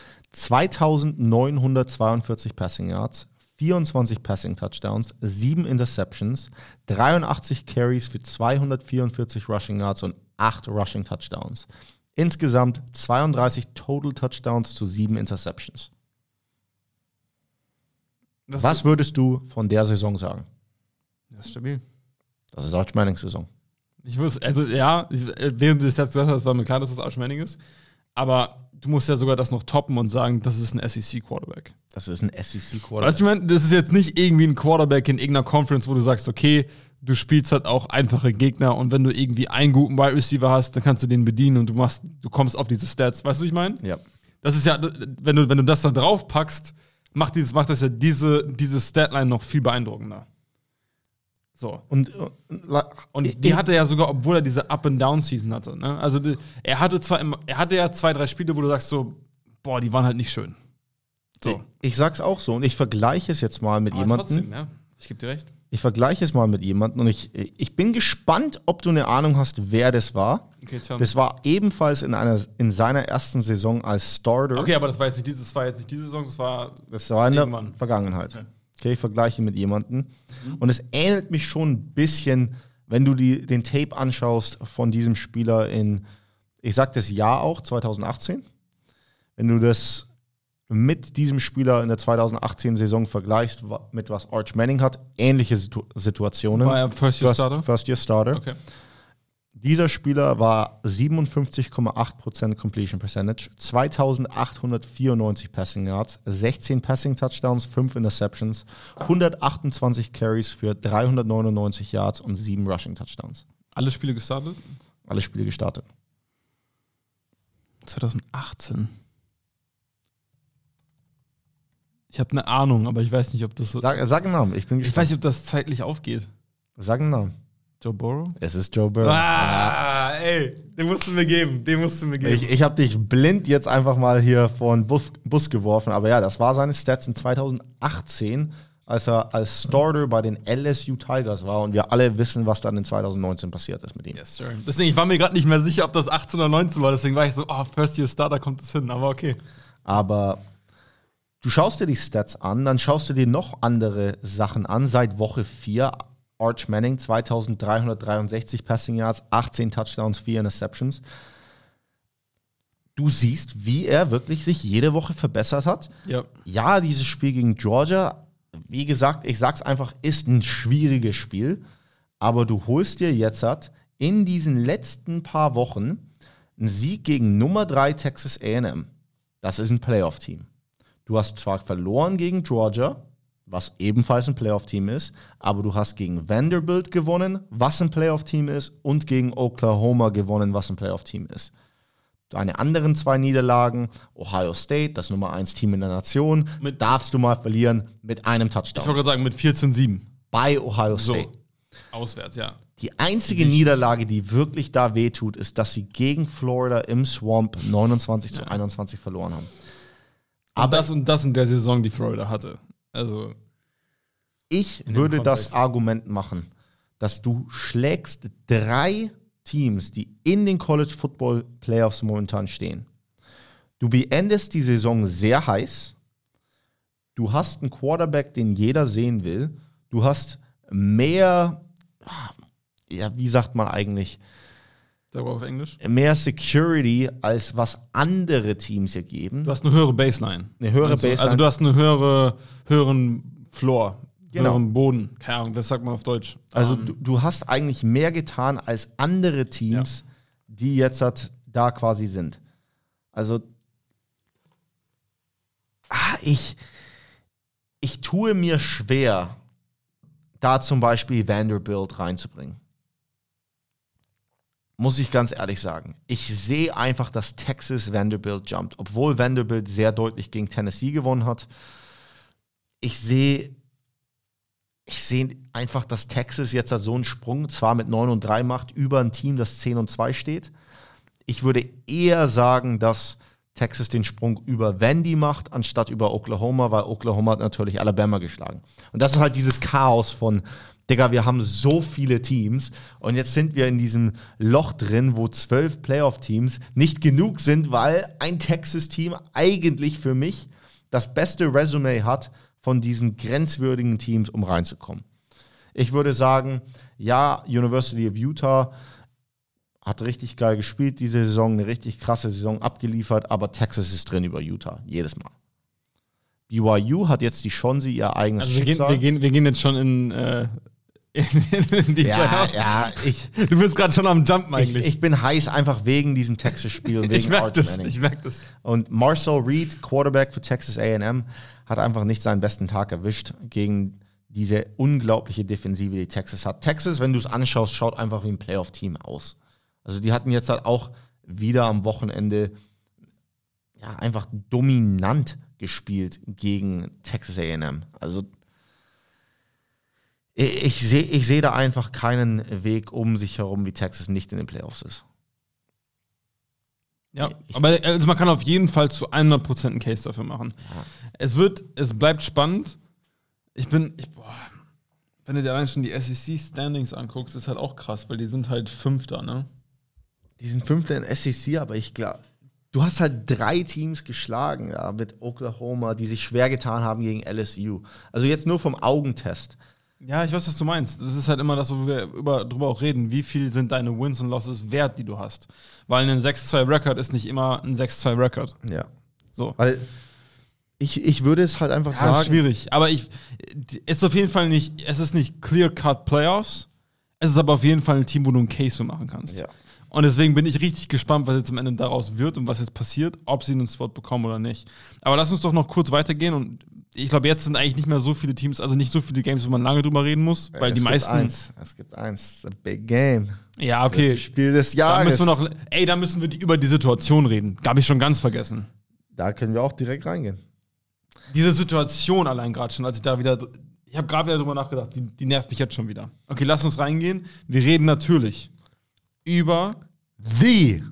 zweitausendneunhundertzweiundvierzig Passing Yards, vierundzwanzig Passing Touchdowns, sieben Interceptions, dreiundachtzig Carries für zweihundertvierundvierzig Rushing Yards und acht Rushing Touchdowns. Insgesamt zweiunddreißig Total Touchdowns zu sieben Interceptions. Das Was ist, würdest du von der Saison sagen? das ist stabil. Das ist Arch Mannings Saison. Ich wusste, also ja, ich, während du das jetzt gesagt hast, war mir klar, dass das Arch Manning ist. Aber du musst ja sogar das noch toppen und sagen, das ist ein S E C-Quarterback. Das ist ein S E C-Quarterback. Weißt du, ich meine, das ist jetzt nicht irgendwie ein Quarterback in irgendeiner Conference, wo du sagst, okay, du spielst halt auch einfache Gegner und wenn du irgendwie einen guten Wide Receiver hast, dann kannst du den bedienen und du machst, du kommst auf diese Stats. Weißt du, was ich meine? Ja. Das ist ja, wenn du, wenn du das da drauf packst, macht, dieses, macht das ja diese, diese Statline noch viel beeindruckender. So. Und, Und ich- die hatte er ja sogar, obwohl er diese Up-and-Down-Season hatte. Ne? Also die, er hatte zwar immer, er hatte ja zwei, drei Spiele, wo du sagst so, boah, die waren halt nicht schön. So. Ich, ich sag's auch so und ich vergleiche es jetzt mal mit Aber jemandem. trotzdem, ja. Ich geb dir recht. Ich vergleiche es mal mit jemandem und ich, ich bin gespannt, ob du eine Ahnung hast, wer das war. Okay, tell me. Das war ebenfalls in, einer, in seiner ersten Saison als Starter. Okay, aber das war jetzt nicht diese, das war jetzt nicht diese Saison, das war Das war in der Irgendwann. Vergangenheit. Okay. Okay, ich vergleiche mit jemandem. Und es ähnelt mich schon ein bisschen, wenn du die, den Tape anschaust von diesem Spieler in, ich sag das Jahr auch, zweitausendachtzehn. Wenn du das mit diesem Spieler in der zweitausendachtzehn-Saison vergleichst, wa- mit was Arch Manning hat, ähnliche Situ Situationen. War er First-Year-Starter? First Year Starter. okay. Dieser Spieler war siebenundfünfzig Komma acht Prozent Completion Percentage, zweitausendachthundertvierundneunzig Passing Yards, sechzehn Passing Touchdowns, fünf Interceptions, hundertachtundzwanzig Carries für dreihundertneunundneunzig Yards und sieben Rushing Touchdowns. Alle Spiele gestartet? Alle Spiele gestartet. zweitausendachtzehn. Ich habe eine Ahnung, aber ich weiß nicht, ob das so. Sag, sag einen Namen, ich bin Ich gespannt. weiß nicht, ob das zeitlich aufgeht. Sag einen Namen. Joe Burrow? Es ist Joe Burrow. Ah, ey, den musst du mir geben. Den musst du mir geben. Ich, ich habe dich blind jetzt einfach mal hier vor den Bus, Bus geworfen, aber ja, das war seine Stats in zweitausendachtzehn, als er als Starter bei den L S U Tigers war und wir alle wissen, was dann in zweitausendneunzehn passiert ist mit ihm. Yes, sir. Deswegen, ich war mir gerade nicht mehr sicher, ob das achtzehn oder neunzehn war. Deswegen war ich so, oh, First Year Starter kommt es hin. Aber okay. Aber du schaust dir die Stats an, dann schaust du dir noch andere Sachen an. Seit Woche vier, Arch Manning, zweitausenddreihundertdreiundsechzig Passing Yards, achtzehn Touchdowns, vier Interceptions. Du siehst, wie er wirklich sich jede Woche verbessert hat. Ja. Ja, dieses Spiel gegen Georgia, wie gesagt, ich sag's einfach, ist ein schwieriges Spiel. Aber du holst dir jetzt halt in diesen letzten paar Wochen einen Sieg gegen Nummer drei Texas A and M. Das ist ein Playoff-Team. Du hast zwar verloren gegen Georgia, was ebenfalls ein Playoff-Team ist, aber du hast gegen Vanderbilt gewonnen, was ein Playoff-Team ist, und gegen Oklahoma gewonnen, was ein Playoff-Team ist. Deine anderen zwei Niederlagen, Ohio State, das Nummer eins Team in der Nation, mit, darfst du mal verlieren mit einem Touchdown. Ich wollte gerade sagen, mit vierzehn sieben. Bei Ohio State. So, auswärts, ja. Die einzige Niederlage, die wirklich da wehtut, ist, dass sie gegen Florida im Swamp neunundzwanzig ja. zu einundzwanzig verloren haben. Aber und das und das in der Saison, die Florida hatte. Also ich würde das Argument machen, dass du schlägst drei Teams, die in den College Football Playoffs momentan stehen. Du beendest die Saison sehr heiß. Du hast einen Quarterback, den jeder sehen will. Du hast mehr, ja, wie sagt man eigentlich? Sag mal auf Englisch. Mehr Security, als was andere Teams hier geben. Du hast eine höhere Baseline. Eine höhere also, Baseline. Also du hast einen höhere, höheren Floor. Genau. Höheren Boden. Keine Ahnung, das sagt man auf Deutsch. Also um, du, du hast eigentlich mehr getan als andere Teams, ja. die jetzt halt da quasi sind. Also ah, ich, ich tue mir schwer, da zum Beispiel Vanderbilt reinzubringen. Muss ich ganz ehrlich sagen. Ich sehe einfach, dass Texas Vanderbilt jumpt. Obwohl Vanderbilt sehr deutlich gegen Tennessee gewonnen hat. Ich sehe ich sehe einfach, dass Texas jetzt so einen Sprung zwar mit neun und drei macht, über ein Team, das zehn und zwei steht. Ich würde eher sagen, dass Texas den Sprung über Vandy macht, anstatt über Oklahoma, weil Oklahoma hat natürlich Alabama geschlagen. Und das ist halt dieses Chaos von, Digga, wir haben so viele Teams und jetzt sind wir in diesem Loch drin, wo zwölf Playoff-Teams nicht genug sind, weil ein Texas-Team eigentlich für mich das beste Resümee hat von diesen grenzwürdigen Teams, um reinzukommen. Ich würde sagen, ja, University of Utah hat richtig geil gespielt diese Saison, eine richtig krasse Saison abgeliefert, aber Texas ist drin über Utah, jedes Mal. B Y U hat jetzt die Chance, ihr eigenes also wir Schicksal. Gehen, wir, gehen, wir gehen jetzt schon in, äh, in, in die ja, Playoffs. ja, ich, Du bist gerade schon am Jumpen eigentlich. Ich, ich bin heiß einfach wegen diesem Texas-Spiel und wegen ich merke Arch das, Manning. ich merke das. Und Marcel Reed, Quarterback für Texas A and M, hat einfach nicht seinen besten Tag erwischt gegen diese unglaubliche Defensive, die Texas hat. Texas, wenn du es anschaust, schaut einfach wie ein Playoff-Team aus. Also die hatten jetzt halt auch wieder am Wochenende ja, einfach dominant gespielt gegen Texas A and M. Also ich, ich sehe ich seh da einfach keinen Weg um sich herum, wie Texas nicht in den Playoffs ist. Ja, aber also man kann auf jeden Fall zu hundert Prozent einen Case dafür machen. Ja. Es wird, es bleibt spannend. Ich bin, ich, boah, wenn du dir allein schon die S E C-Standings anguckst, ist halt auch krass, weil die sind halt Fünfter, ne? Die sind Fünfter in S E C, aber ich glaube, du hast halt drei Teams geschlagen, ja, mit Oklahoma, die sich schwer getan haben gegen L S U. Also jetzt nur vom Augentest. Ja, ich weiß, was du meinst. Das ist halt immer das, wo wir über, drüber auch reden. Wie viel sind deine Wins und Losses wert, die du hast? Weil ein sechs zwei Record ist nicht immer ein sechs zwei Record. Ja. So. Weil ich, ich würde es halt einfach ja, sagen. Ist schwierig. Aber ich, es ist auf jeden Fall nicht, es ist nicht Clear-Cut Playoffs. Es ist aber auf jeden Fall ein Team, wo du einen Case so machen kannst. Ja. Und deswegen bin ich richtig gespannt, was jetzt am Ende daraus wird und was jetzt passiert, ob sie einen Spot bekommen oder nicht. Aber lass uns doch noch kurz weitergehen und ich glaube, jetzt sind eigentlich nicht mehr so viele Teams, also nicht so viele Games, wo man lange drüber reden muss, weil es die gibt meisten. Eins. Es gibt eins. The Big Game. Ja, okay. Das Spiel des Da Jahres. müssen wir noch, ey, da müssen wir die, über die Situation reden. Da habe ich schon ganz vergessen. Da können wir auch direkt reingehen. Diese Situation allein gerade schon, als ich da wieder. Ich habe gerade wieder drüber nachgedacht, die, die nervt mich jetzt schon wieder. Okay, lass uns reingehen. Wir reden natürlich über The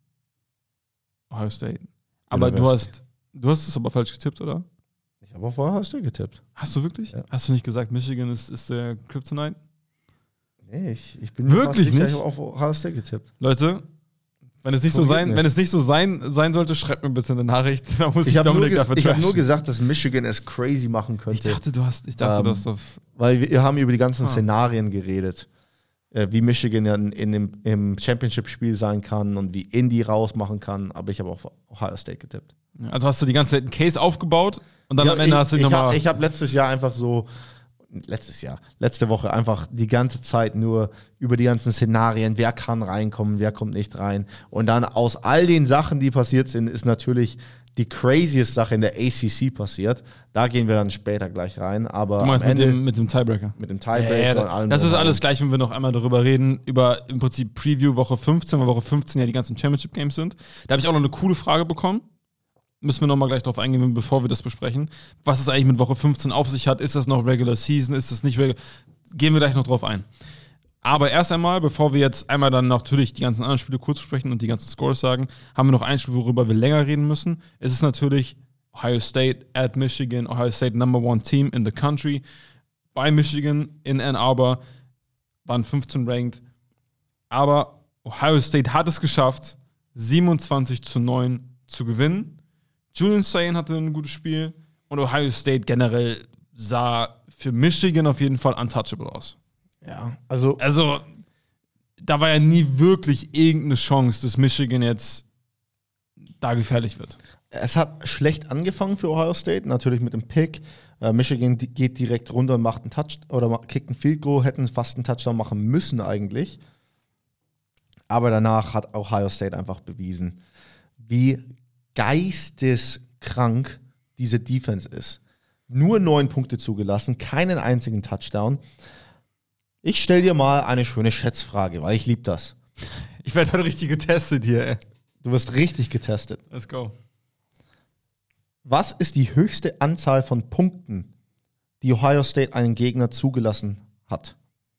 Ohio State. Aber du hast, du hast es aber falsch getippt, oder? Ich habe auch vorher hast du getippt. Hast du wirklich? Ja. Hast du nicht gesagt, Michigan ist, ist der Kryptonite? Nee, ich, ich bin mir Wirklich fast sicher, nicht? ich habe auf Ohio State getippt. Leute, wenn es nicht so Korrigiert sein, mich. wenn es nicht so sein, sein sollte, schreibt mir bitte eine Nachricht. Da muss ich, Ich habe nur, Dominik ges dafür ich hab nur trashen. gesagt, dass Michigan es crazy machen Ich könnte. dachte, du hast, ich dachte, Ähm, du hast auf. Weil wir, wir haben über die ganzen Ah. Szenarien geredet. Äh, wie Michigan ja in, in dem, im Championship-Spiel sein kann und wie Indy rausmachen kann. Aber ich habe auch auf Ohio State getippt. Also hast du die ganze Zeit einen Case aufgebaut und dann Ja, am Ende ich, hast du ich nochmal. habe hab letztes Jahr einfach so, letztes Jahr, letzte Woche einfach die ganze Zeit nur über die ganzen Szenarien, wer kann reinkommen, wer kommt nicht rein. Und dann aus all den Sachen, die passiert sind, ist natürlich die craziest Sache in der A C C passiert. Da gehen wir dann später gleich rein. Aber Du meinst am mit Ende dem, mit dem Tiebreaker? mit dem Tiebreaker Ja, ja, und allem. das ist drumherum. alles gleich, wenn wir noch einmal darüber reden, über im Prinzip Preview Woche fünfzehn, weil Woche fünfzehn ja die ganzen Championship Games sind. Da habe ich auch noch eine coole Frage bekommen. Müssen wir noch mal gleich drauf eingehen, bevor wir das besprechen. Was es eigentlich mit Woche fünfzehn auf sich hat. Ist das noch Regular Season? Ist das nicht Regular? Gehen wir gleich noch drauf ein. Aber erst einmal, bevor wir jetzt einmal dann natürlich die ganzen anderen Spiele kurz besprechen und die ganzen Scores sagen, haben wir noch ein Spiel, worüber wir länger reden müssen. Es ist natürlich Ohio State at Michigan. Ohio State number one team in the country. Bei Michigan in Ann Arbor waren fünfzehn ranked. Aber Ohio State hat es geschafft, siebenundzwanzig zu neun zu gewinnen. Julian Sayin hatte ein gutes Spiel. Und Ohio State generell sah für Michigan auf jeden Fall untouchable aus. Ja, also, Also, da war ja nie wirklich irgendeine Chance, dass Michigan jetzt da gefährlich wird. es hat schlecht angefangen für Ohio State, natürlich mit dem Pick. Äh, Michigan di- geht direkt runter und macht einen Touch oder ma- kickt einen Field Goal, hätten fast einen Touchdown machen müssen eigentlich. Aber danach hat Ohio State einfach bewiesen, wie geisteskrank diese Defense ist. Nur neun Punkte zugelassen, keinen einzigen Touchdown. Ich stelle dir mal eine schöne Schätzfrage, weil ich liebe das. Ich werde heute richtig getestet hier, ey. Du wirst richtig getestet. Let's go. Was ist die höchste Anzahl von Punkten, die Ohio State einen Gegner zugelassen hat?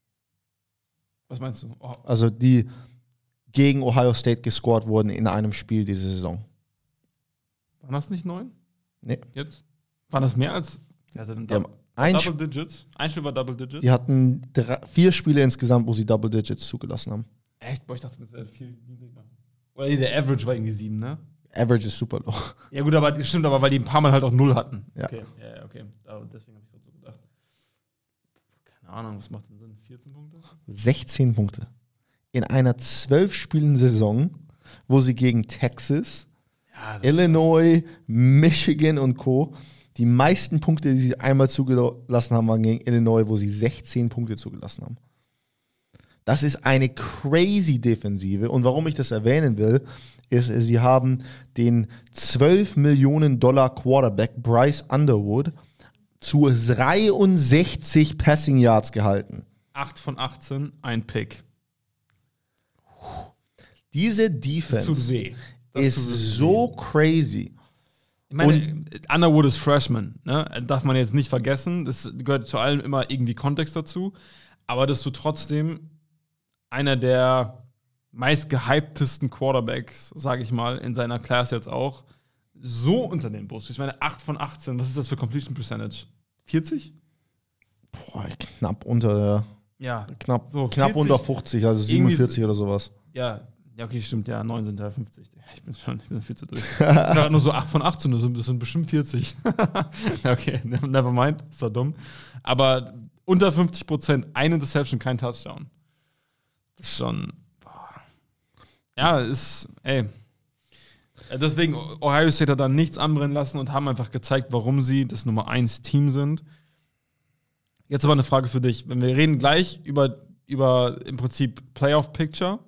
Was meinst du? Oh, Also die gegen Ohio State gescored wurden in einem Spiel diese Saison. waren das nicht neun? Nee. Jetzt? Waren das mehr als ja, dann Die, haben Double, ein, Double Digits? Ein Spiel war Double Digits? die hatten drei, vier Spiele insgesamt, wo sie Double Digits zugelassen haben. Echt? Boah, ich dachte, das wäre viel niedriger. Oder nee, der Average war irgendwie sieben, ne? Average ist super low. Ja gut, aber das stimmt, aber weil die ein paar Mal halt auch null hatten. Ja. Okay, ja, ja, okay. Aber deswegen habe ich gerade so gedacht. Keine Ahnung, was macht denn Sinn? vierzehn Punkte? sechzehn Punkte. In einer zwölf Spielen Saison, wo sie gegen Texas, Ja, das Illinois, Michigan und Co. die meisten Punkte, die sie einmal zugelassen haben, waren gegen Illinois, wo sie sechzehn Punkte zugelassen haben. Das ist eine crazy Defensive. Und warum ich das erwähnen will, ist, sie haben den zwölf Millionen Dollar Quarterback Bryce Underwood zu dreiundsechzig Passing Yards gehalten. acht von achtzehn, ein Pick. Diese Das Defense tut weh. Das ist tut wirklich so weh. crazy. Ich meine, Underwood ist Freshman, ne? Darf man jetzt nicht vergessen. Das gehört zu allem immer irgendwie Kontext dazu. Aber dass du trotzdem einer der meistgehyptesten Quarterbacks, sage ich mal, in seiner Class jetzt auch, so unter den Bus. Ich meine, acht von achtzehn, was ist das für Completion Percentage? vierzig? Boah, knapp unter, Ja. knapp, So, knapp vierzig, unter fünfzig, also siebenundvierzig oder sowas. Ja, ja, okay, stimmt, ja, neun sind ja fünfzig. Ich bin schon, ich bin viel zu durch. Ich dachte nur so acht von achtzehn, das sind, das sind bestimmt vierzig. Okay, never mind, das war dumm. Aber unter fünfzig Prozent, ein Interception, kein Touchdown. Das ist schon, boah. Ja, ist, ey. Deswegen, Ohio State hat da nichts anbrennen lassen und haben einfach gezeigt, warum sie das Nummer eins Team sind. Jetzt aber eine Frage für dich. Wenn wir reden gleich über, über im Prinzip Playoff Picture,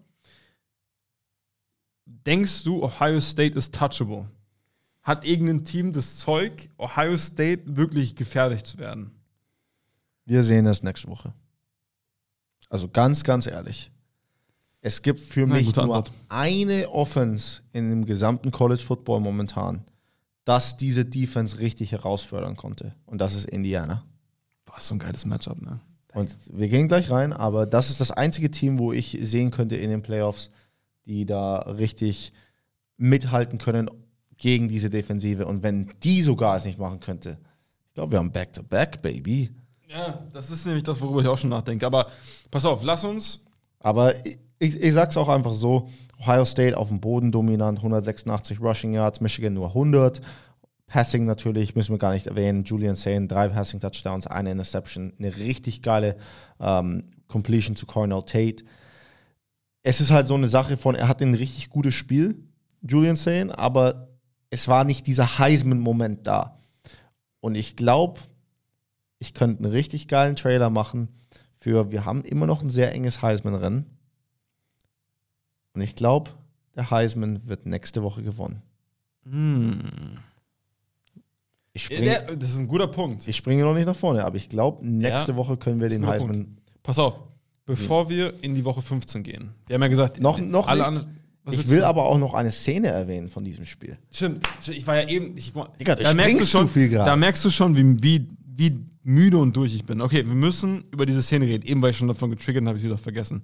denkst du, Ohio State ist touchable? Hat irgendein Team das Zeug, Ohio State wirklich gefährlich zu werden? Wir sehen das nächste Woche. Also ganz, ganz ehrlich. Es gibt für Na, mich gute nur Antwort. eine Offense in dem gesamten College Football momentan, das diese Defense richtig herausfordern konnte. Und das ist Indiana. Boah, ist so ein geiles Matchup, ne? Und wir gehen gleich rein, aber das ist das einzige Team, wo ich sehen könnte in den Playoffs, die da richtig mithalten können gegen diese Defensive. Und wenn die sogar es nicht machen könnte, ich glaube, wir haben Back-to-Back, Baby. Ja, das ist nämlich das, worüber ich auch schon nachdenke. Aber pass auf, lass uns. Aber ich, ich sag's auch einfach so: Ohio State auf dem Boden dominant, hundertsechsundachtzig Rushing Yards, Michigan nur hundert. Passing natürlich, müssen wir gar nicht erwähnen. Julian Sayin, drei Passing Touchdowns, eine Interception, eine richtig geile ähm, Completion zu Cornell Tate. Es ist halt so eine Sache von, er hat ein richtig gutes Spiel, Julian Sayin, aber es war nicht dieser Heisman-Moment da. Und ich glaube, ich könnte einen richtig geilen Trailer machen für, wir haben immer noch ein sehr enges Heisman-Rennen. Und ich glaube, der Heisman wird nächste Woche gewonnen. Hm. Ich springe, Ja, der- das ist ein guter Punkt. ich springe noch nicht nach vorne, aber ich glaube, nächste Ja, Woche können wir ist den ein guter Heisman. Pass auf, bevor wir in die Woche fünfzehn gehen. Wir haben ja gesagt, Noch, noch alle nicht. anderen. Was Ich willst will du? aber auch noch eine Szene erwähnen von diesem Spiel. Stimmt, ich war ja eben. Ich, Digga, du da merkst du springst schon, zu viel gerade. Da merkst du schon, wie, wie, wie müde und durch ich bin. Okay, wir müssen über diese Szene reden. Eben, weil ich schon davon getriggert habe, ich wieder vergessen.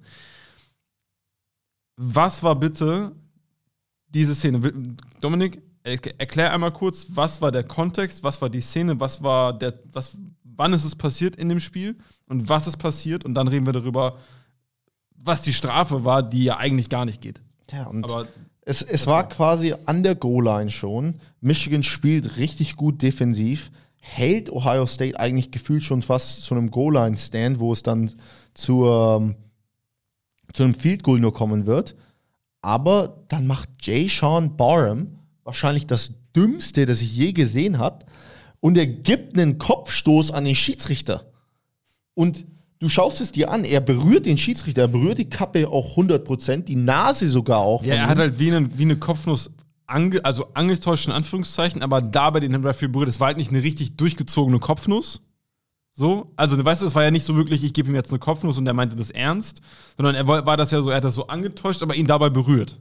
Was war bitte diese Szene? Dominik, erklär einmal kurz, was war der Kontext, was war die Szene, was war der, was, wann ist es passiert in dem Spiel und was ist passiert und dann reden wir darüber, was die Strafe war, die ja eigentlich gar nicht geht. Ja, und Aber es, es war quasi an der Goal-Line schon. Michigan spielt richtig gut defensiv, hält Ohio State eigentlich gefühlt schon fast zu einem Goal-Line-Stand, wo es dann zur, zu einem Field Goal nur kommen wird. Aber dann macht Jay Sean Barham wahrscheinlich das Dümmste, das ich je gesehen habe. Und er gibt einen Kopfstoß an den Schiedsrichter. Und du schaust es dir an, er berührt den Schiedsrichter, er berührt die Kappe auch hundert Prozent, die Nase sogar auch. ja, er hat halt wie eine, wie eine Kopfnuss, ange, also angetäuscht in Anführungszeichen, aber dabei den Referee berührt. Es war halt nicht eine richtig durchgezogene Kopfnuss. So, also weißt du, es war ja nicht so wirklich, ich gebe ihm jetzt eine Kopfnuss und er meinte das ernst, sondern er war war das ja so, er hat das so angetäuscht, aber ihn dabei berührt.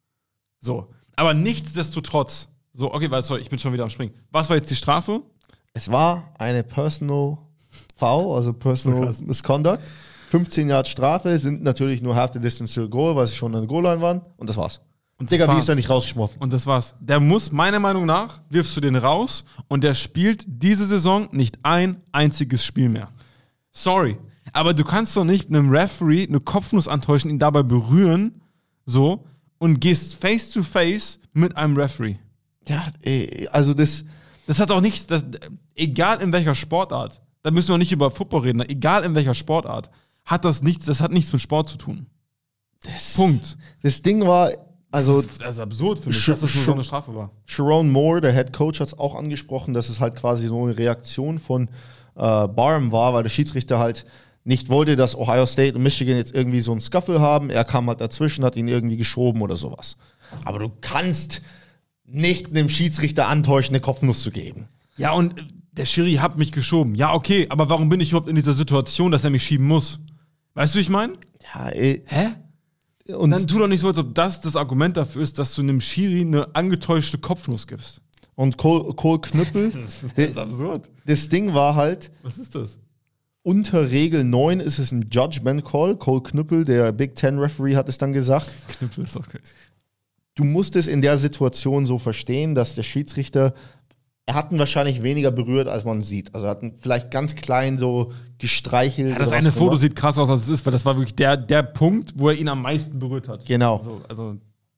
So, aber nichtsdestotrotz, so, okay, weil, sorry, ich bin schon wieder am Springen. Was war jetzt die Strafe? Es war eine Personal Foul, also Personal So Misconduct. fünfzehn Yard Strafe, sind natürlich nur half the distance to the goal, weil sie schon an der Goal-Line waren. Und das war's. Und das Digga, wie war's. ist er nicht rausgeschmoffen? Und das war's. Der muss, meiner Meinung nach, wirfst du den raus und der spielt diese Saison nicht ein einziges Spiel mehr. Sorry. Aber du kannst doch nicht einem Referee eine Kopfnuss antäuschen, ihn dabei berühren, so, und gehst face to face mit einem Referee. Ja, ey, also das. Das hat doch nichts, das, egal in welcher Sportart, da müssen wir auch nicht über Football reden, egal in welcher Sportart, hat das nichts, das hat nichts mit Sport zu tun. das Punkt. Das Ding war, also das ist, das ist absurd für mich, Sch- dass das nur so Sch- eine Strafe war. Sharon Moore, der Head Coach, hat es auch angesprochen, dass es halt quasi so eine Reaktion von äh, Barham war, weil der Schiedsrichter halt nicht wollte, dass Ohio State und Michigan jetzt irgendwie so einen Scuffle haben. Er kam halt dazwischen, hat ihn irgendwie geschoben oder sowas. Aber du kannst nicht einem Schiedsrichter antäuschen, eine Kopfnuss zu geben. Ja, und der Schiri hat mich geschoben. Ja, okay, aber warum bin ich überhaupt in dieser Situation, dass er mich schieben muss? Weißt du, wie ich meine? Ja, ey. Hä? Und Dann tu doch nicht so, als ob das das Argument dafür ist, dass du einem Schiri eine angetäuschte Kopfnuss gibst. Und Cole, Cole Knüppel, Das ist absurd. das Ding war halt, Was ist das? unter Regel neun ist es ein Judgment Call. Cole Knüppel, der Big Ten Referee, hat es dann gesagt. Knüppel ist auch crazy. Du musst es in der Situation so verstehen, dass der Schiedsrichter, er hat ihn wahrscheinlich weniger berührt, als man sieht. Also er hat ihn vielleicht ganz klein so gestreichelt. Ja, das oder eine was Foto gemacht. sieht krass aus, als es ist, weil das war wirklich der, der Punkt, wo er ihn am meisten berührt hat. Genau. Also, also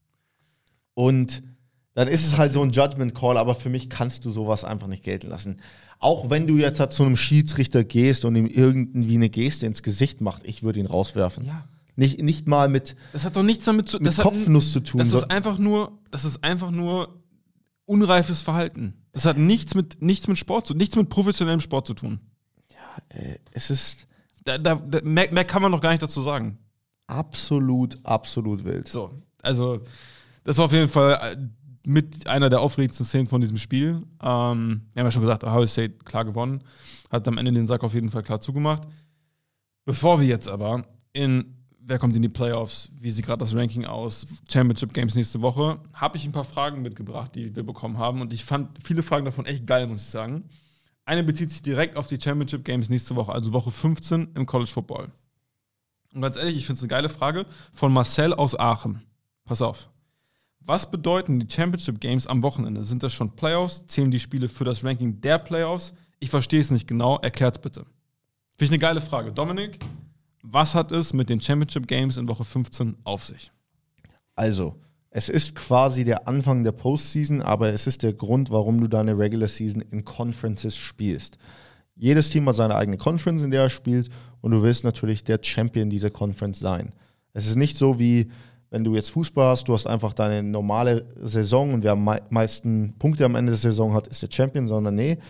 Und dann ist es halt so ein Judgment Call, aber für mich kannst du sowas einfach nicht gelten lassen. Auch wenn du jetzt halt zu einem Schiedsrichter gehst und ihm irgendwie eine Geste ins Gesicht macht, ich würde ihn rauswerfen. ja. Nicht, nicht mal mit, Das hat doch nichts damit zu mit das hat- Kopfnuss zu tun. Das so- ist einfach nur, das ist einfach nur unreifes Verhalten. Das hat nichts mit, nichts mit Sport zu, nichts mit professionellem Sport zu tun. äh, es ist Da, da, da, mehr, mehr kann man doch gar nicht dazu sagen. absolut, absolut wild. So, also das war auf jeden Fall äh, mit einer der aufregendsten Szenen von diesem Spiel. Ähm, wir haben ja schon gesagt, Ohio State klar gewonnen, hat am Ende den Sack auf jeden Fall klar zugemacht. Bevor wir jetzt aber in wer kommt in die Playoffs, wie sieht gerade das Ranking aus, Championship Games nächste Woche, habe ich ein paar Fragen mitgebracht, die wir bekommen haben und ich fand viele Fragen davon echt geil, muss ich sagen. Eine bezieht sich direkt auf die Championship Games nächste Woche, also Woche fünfzehn im College Football. Und ganz ehrlich, ich finde es eine geile Frage von Marcel aus Aachen. Pass auf. Was bedeuten die Championship Games am Wochenende? Sind das schon Playoffs? Zählen die Spiele für das Ranking der Playoffs? Ich verstehe es nicht genau, erklärt's bitte. Finde ich eine geile Frage. Dominik, was hat es mit den Championship Games in Woche fünfzehn auf sich? Also, es ist quasi der Anfang der Postseason, aber es ist der Grund, warum du deine Regular Season in Conferences spielst. Jedes Team hat seine eigene Conference, in der er spielt, und du willst natürlich der Champion dieser Conference sein. Es ist nicht so wie, wenn du jetzt Fußball hast, du hast einfach deine normale Saison und wer am mei- meisten Punkte am Ende der Saison hat, ist der Champion, sondern nee,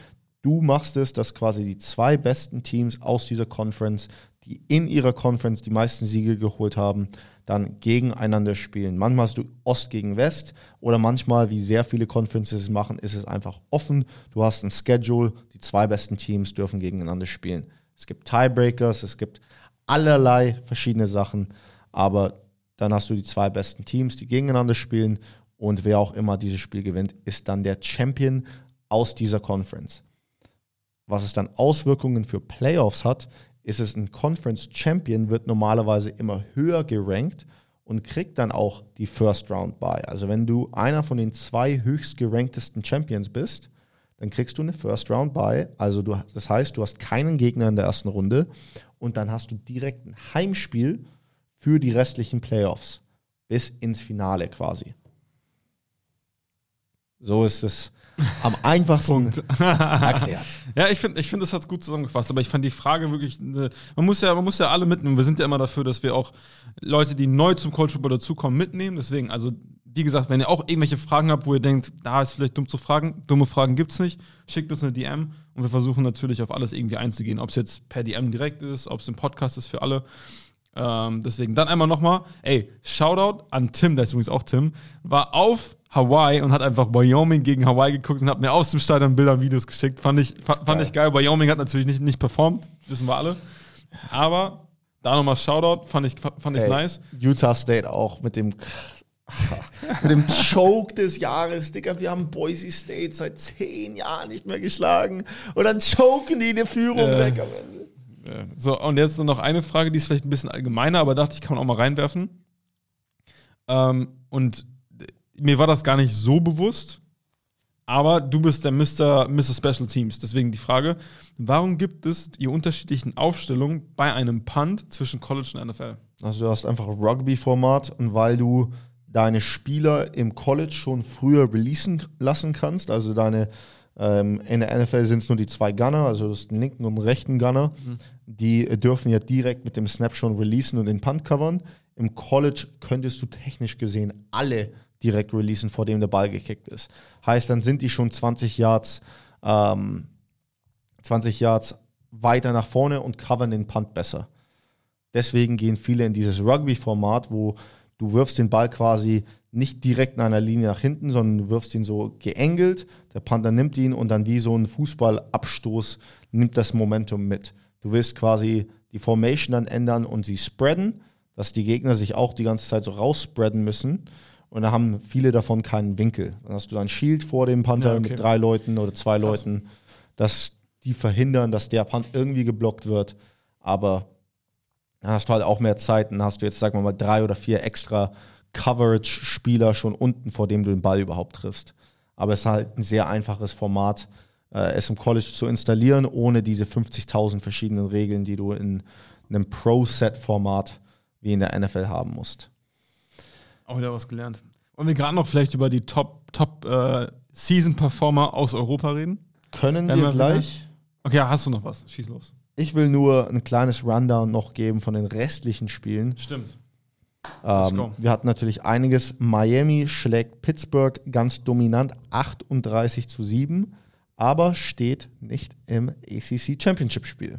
Du machst es, dass quasi die zwei besten Teams aus dieser Conference, die in ihrer Conference die meisten Siege geholt haben, dann gegeneinander spielen. Manchmal hast du Ost gegen West oder manchmal, wie sehr viele Conferences es machen, ist es einfach offen. Du hast ein Schedule, die zwei besten Teams dürfen gegeneinander spielen. Es gibt Tiebreakers, es gibt allerlei verschiedene Sachen, aber dann hast du die zwei besten Teams, die gegeneinander spielen und wer auch immer dieses Spiel gewinnt, ist dann der Champion aus dieser Conference. Was es dann Auswirkungen für Playoffs hat, ist es, ein Conference Champion wird normalerweise immer höher gerankt und kriegt dann auch die First Round Bye. Also wenn du einer von den zwei höchst geranktesten Champions bist, dann kriegst du eine First Round Bye. Also du, das heißt, du hast keinen Gegner in der ersten Runde und dann hast du direkt ein Heimspiel für die restlichen Playoffs bis ins Finale quasi. So ist es am einfachsten erklärt. Ja, ich finde, ich find, das hat gut zusammengefasst. Aber ich fand die Frage wirklich, ne, man muss ja, man muss ja alle mitnehmen. Wir sind ja immer dafür, dass wir auch Leute, die neu zum College Football dazukommen, mitnehmen. Deswegen, also wie gesagt, wenn ihr auch irgendwelche Fragen habt, wo ihr denkt, da ist vielleicht dumm zu fragen, dumme Fragen gibt's nicht, schickt uns eine D M und wir versuchen natürlich auf alles irgendwie einzugehen. Ob es jetzt per D M direkt ist, ob es im Podcast ist für alle. Ähm, deswegen, dann einmal nochmal, ey, Shoutout an Tim, der ist übrigens auch Tim, war auf Hawaii und hat einfach Wyoming gegen Hawaii geguckt und hat mir aus dem Stadion Bilder und Videos geschickt. Fand ich, fand, fand ich geil. Wyoming hat natürlich nicht, nicht performt, wissen wir alle. Aber da nochmal Shoutout, fand ich, fand ich Ey, nice. Utah State auch mit dem mit dem Choke des Jahres, Digga. Wir haben Boise State seit zehn Jahren nicht mehr geschlagen und dann choken die die Führung Äh. weg am Ende. Ja. So, und jetzt noch eine Frage, die ist vielleicht ein bisschen allgemeiner, aber dachte ich, kann man auch mal reinwerfen. Ähm, und mir war das gar nicht so bewusst, aber du bist der Mister Mister Special Teams. Deswegen die Frage, warum gibt es die unterschiedlichen Aufstellungen bei einem Punt zwischen College und N F L? Also du hast einfach ein Rugby-Format und weil du deine Spieler im College schon früher releasen lassen kannst, also deine ähm, in der N F L sind es nur die zwei Gunner, also das den linken und den rechten Gunner, mhm. die dürfen ja direkt mit dem Snap schon releasen und den Punt covern. Im College könntest du technisch gesehen alle direkt releasen, vor dem der Ball gekickt ist. Heißt, dann sind die schon zwanzig Yards, ähm, zwanzig Yards weiter nach vorne und covern den Punt besser. Deswegen gehen viele in dieses Rugby-Format, wo du wirfst den Ball quasi nicht direkt in einer Linie nach hinten, sondern du wirfst ihn so geengelt, der Panther nimmt ihn und dann wie so ein Fußballabstoß nimmt das Momentum mit. Du willst quasi die Formation dann ändern und sie spreaden, dass die Gegner sich auch die ganze Zeit so rausspreaden müssen und da haben viele davon keinen Winkel. Dann hast du dann Shield vor dem Panther ja, okay. mit drei Leuten oder zwei Krass. Leuten, dass die verhindern, dass der Punt irgendwie geblockt wird, aber dann hast du halt auch mehr Zeit, dann hast du jetzt, sagen wir mal, drei oder vier extra Coverage-Spieler schon unten, vor dem du den Ball überhaupt triffst. Aber es ist halt ein sehr einfaches Format, äh, es im College zu installieren, ohne diese fünfzigtausend verschiedenen Regeln, die du in einem Pro-Set-Format wie in der N F L haben musst. Auch wieder was gelernt. Wollen wir gerade noch vielleicht über die Top, Top äh, Season-Performer aus Europa reden? Können wir, wir gleich. Wieder? Okay, hast du noch was? Schieß los. Ich will nur ein kleines Rundown noch geben von den restlichen Spielen. Stimmt. Ähm, wir hatten natürlich einiges. Miami schlägt Pittsburgh ganz dominant achtunddreißig zu sieben, aber steht nicht im A C C Championship Spiel.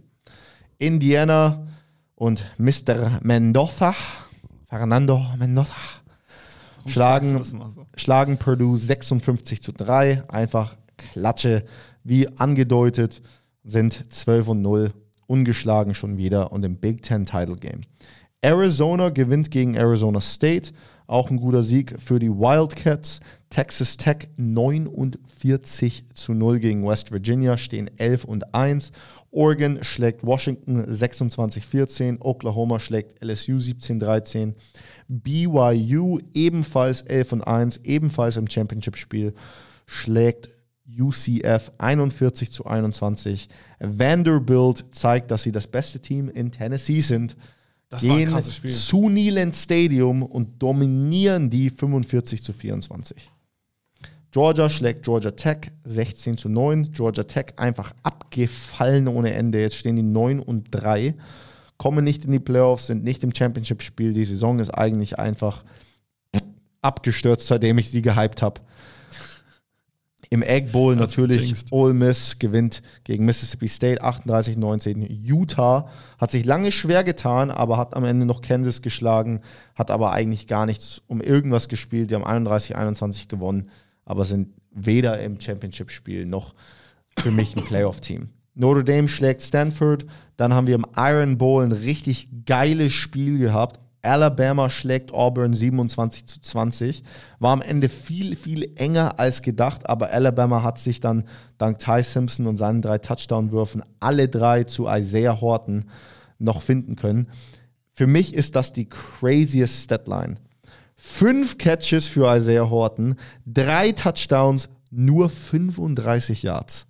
Indiana und Mister Mendoza, Fernando Mendoza, schlagen, so? schlagen Purdue sechsundfünfzig zu drei. Einfach Klatsche, wie angedeutet, sind zwölf und null. Ungeschlagen schon wieder und im Big Ten Title Game. Arizona gewinnt gegen Arizona State, auch ein guter Sieg für die Wildcats. Texas Tech neunundvierzig zu null gegen West Virginia, stehen elf und eins. Oregon schlägt Washington sechsundzwanzig vierzehn, Oklahoma schlägt L S U siebzehn dreizehn. B Y U ebenfalls elf und eins, ebenfalls im Championship-Spiel, schlägt U C F einundvierzig zu einundzwanzig. Vanderbilt zeigt, dass sie das beste Team in Tennessee sind. Das gehen war ein krasses Spiel. Zu Neyland Stadium und dominieren die fünfundvierzig zu vierundzwanzig. Georgia schlägt Georgia Tech sechzehn zu neun. Georgia Tech einfach abgefallen ohne Ende. Jetzt stehen die neun und drei. Kommen nicht in die Playoffs, sind nicht im Championship-Spiel. Die Saison ist eigentlich einfach abgestürzt, seitdem ich sie gehypt habe. Im Egg Bowl Das ist natürlich, jinxed. Ole Miss gewinnt gegen Mississippi State achtunddreißig neunzehn. Utah hat sich lange schwer getan, aber hat am Ende noch Kansas geschlagen, hat aber eigentlich gar nichts um irgendwas gespielt. Die haben einunddreißig einundzwanzig gewonnen, aber sind weder im Championship-Spiel noch für mich ein Playoff-Team. Notre Dame schlägt Stanford, dann haben wir im Iron Bowl ein richtig geiles Spiel gehabt. Alabama schlägt Auburn siebenundzwanzig zu zwanzig. War am Ende viel, viel enger als gedacht, aber Alabama hat sich dann dank Ty Simpson und seinen drei Touchdown-Würfen alle drei zu Isaiah Horton noch finden können. Für mich ist das die craziest Statline. Fünf Catches für Isaiah Horton, drei Touchdowns, nur fünfunddreißig Yards.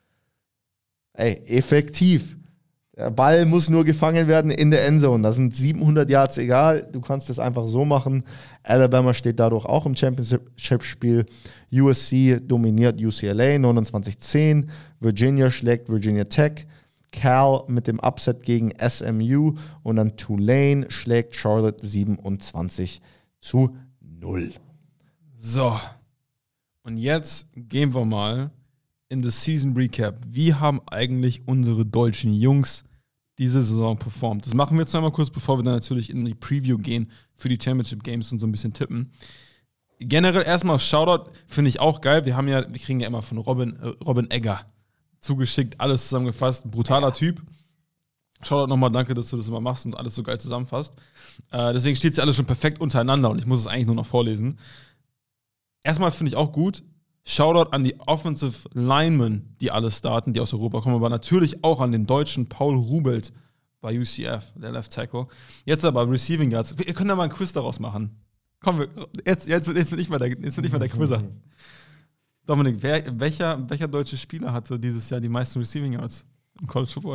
Ey, effektiv. Der Ball muss nur gefangen werden in der Endzone. Da sind siebenhundert Yards egal. Du kannst das einfach so machen. Alabama steht dadurch auch im Championship-Spiel. U S C dominiert U C L A neunundzwanzig zehn. Virginia schlägt Virginia Tech. Cal mit dem Upset gegen S M U. Und dann Tulane schlägt Charlotte siebenundzwanzig zu null. So. Und jetzt gehen wir mal in the Season Recap. Wie haben eigentlich unsere deutschen Jungs diese Saison performt? Das machen wir jetzt einmal kurz, bevor wir dann natürlich in die Preview gehen für die Championship Games und so ein bisschen tippen. Generell erstmal Shoutout, finde ich auch geil. Wir haben ja, wir kriegen ja immer von Robin, äh, Robin Egger zugeschickt, alles zusammengefasst. Brutaler Typ. Shoutout nochmal, danke, dass du das immer machst und alles so geil zusammenfasst. Äh, deswegen steht es ja alles schon perfekt untereinander und ich muss es eigentlich nur noch vorlesen. Erstmal finde ich auch gut, Shoutout an die Offensive Linemen, die alle starten, die aus Europa kommen, aber natürlich auch an den deutschen Paul Rubelt bei U C F, der Left Tackle. Jetzt aber Receiving Yards. Wir können da mal einen Quiz daraus machen. Komm, wir, jetzt, jetzt, jetzt bin ich mal der, jetzt bin ich mal der Quizzer. Dominik, wer, welcher, welcher deutsche Spieler hatte dieses Jahr die meisten Receiving Yards im College Football?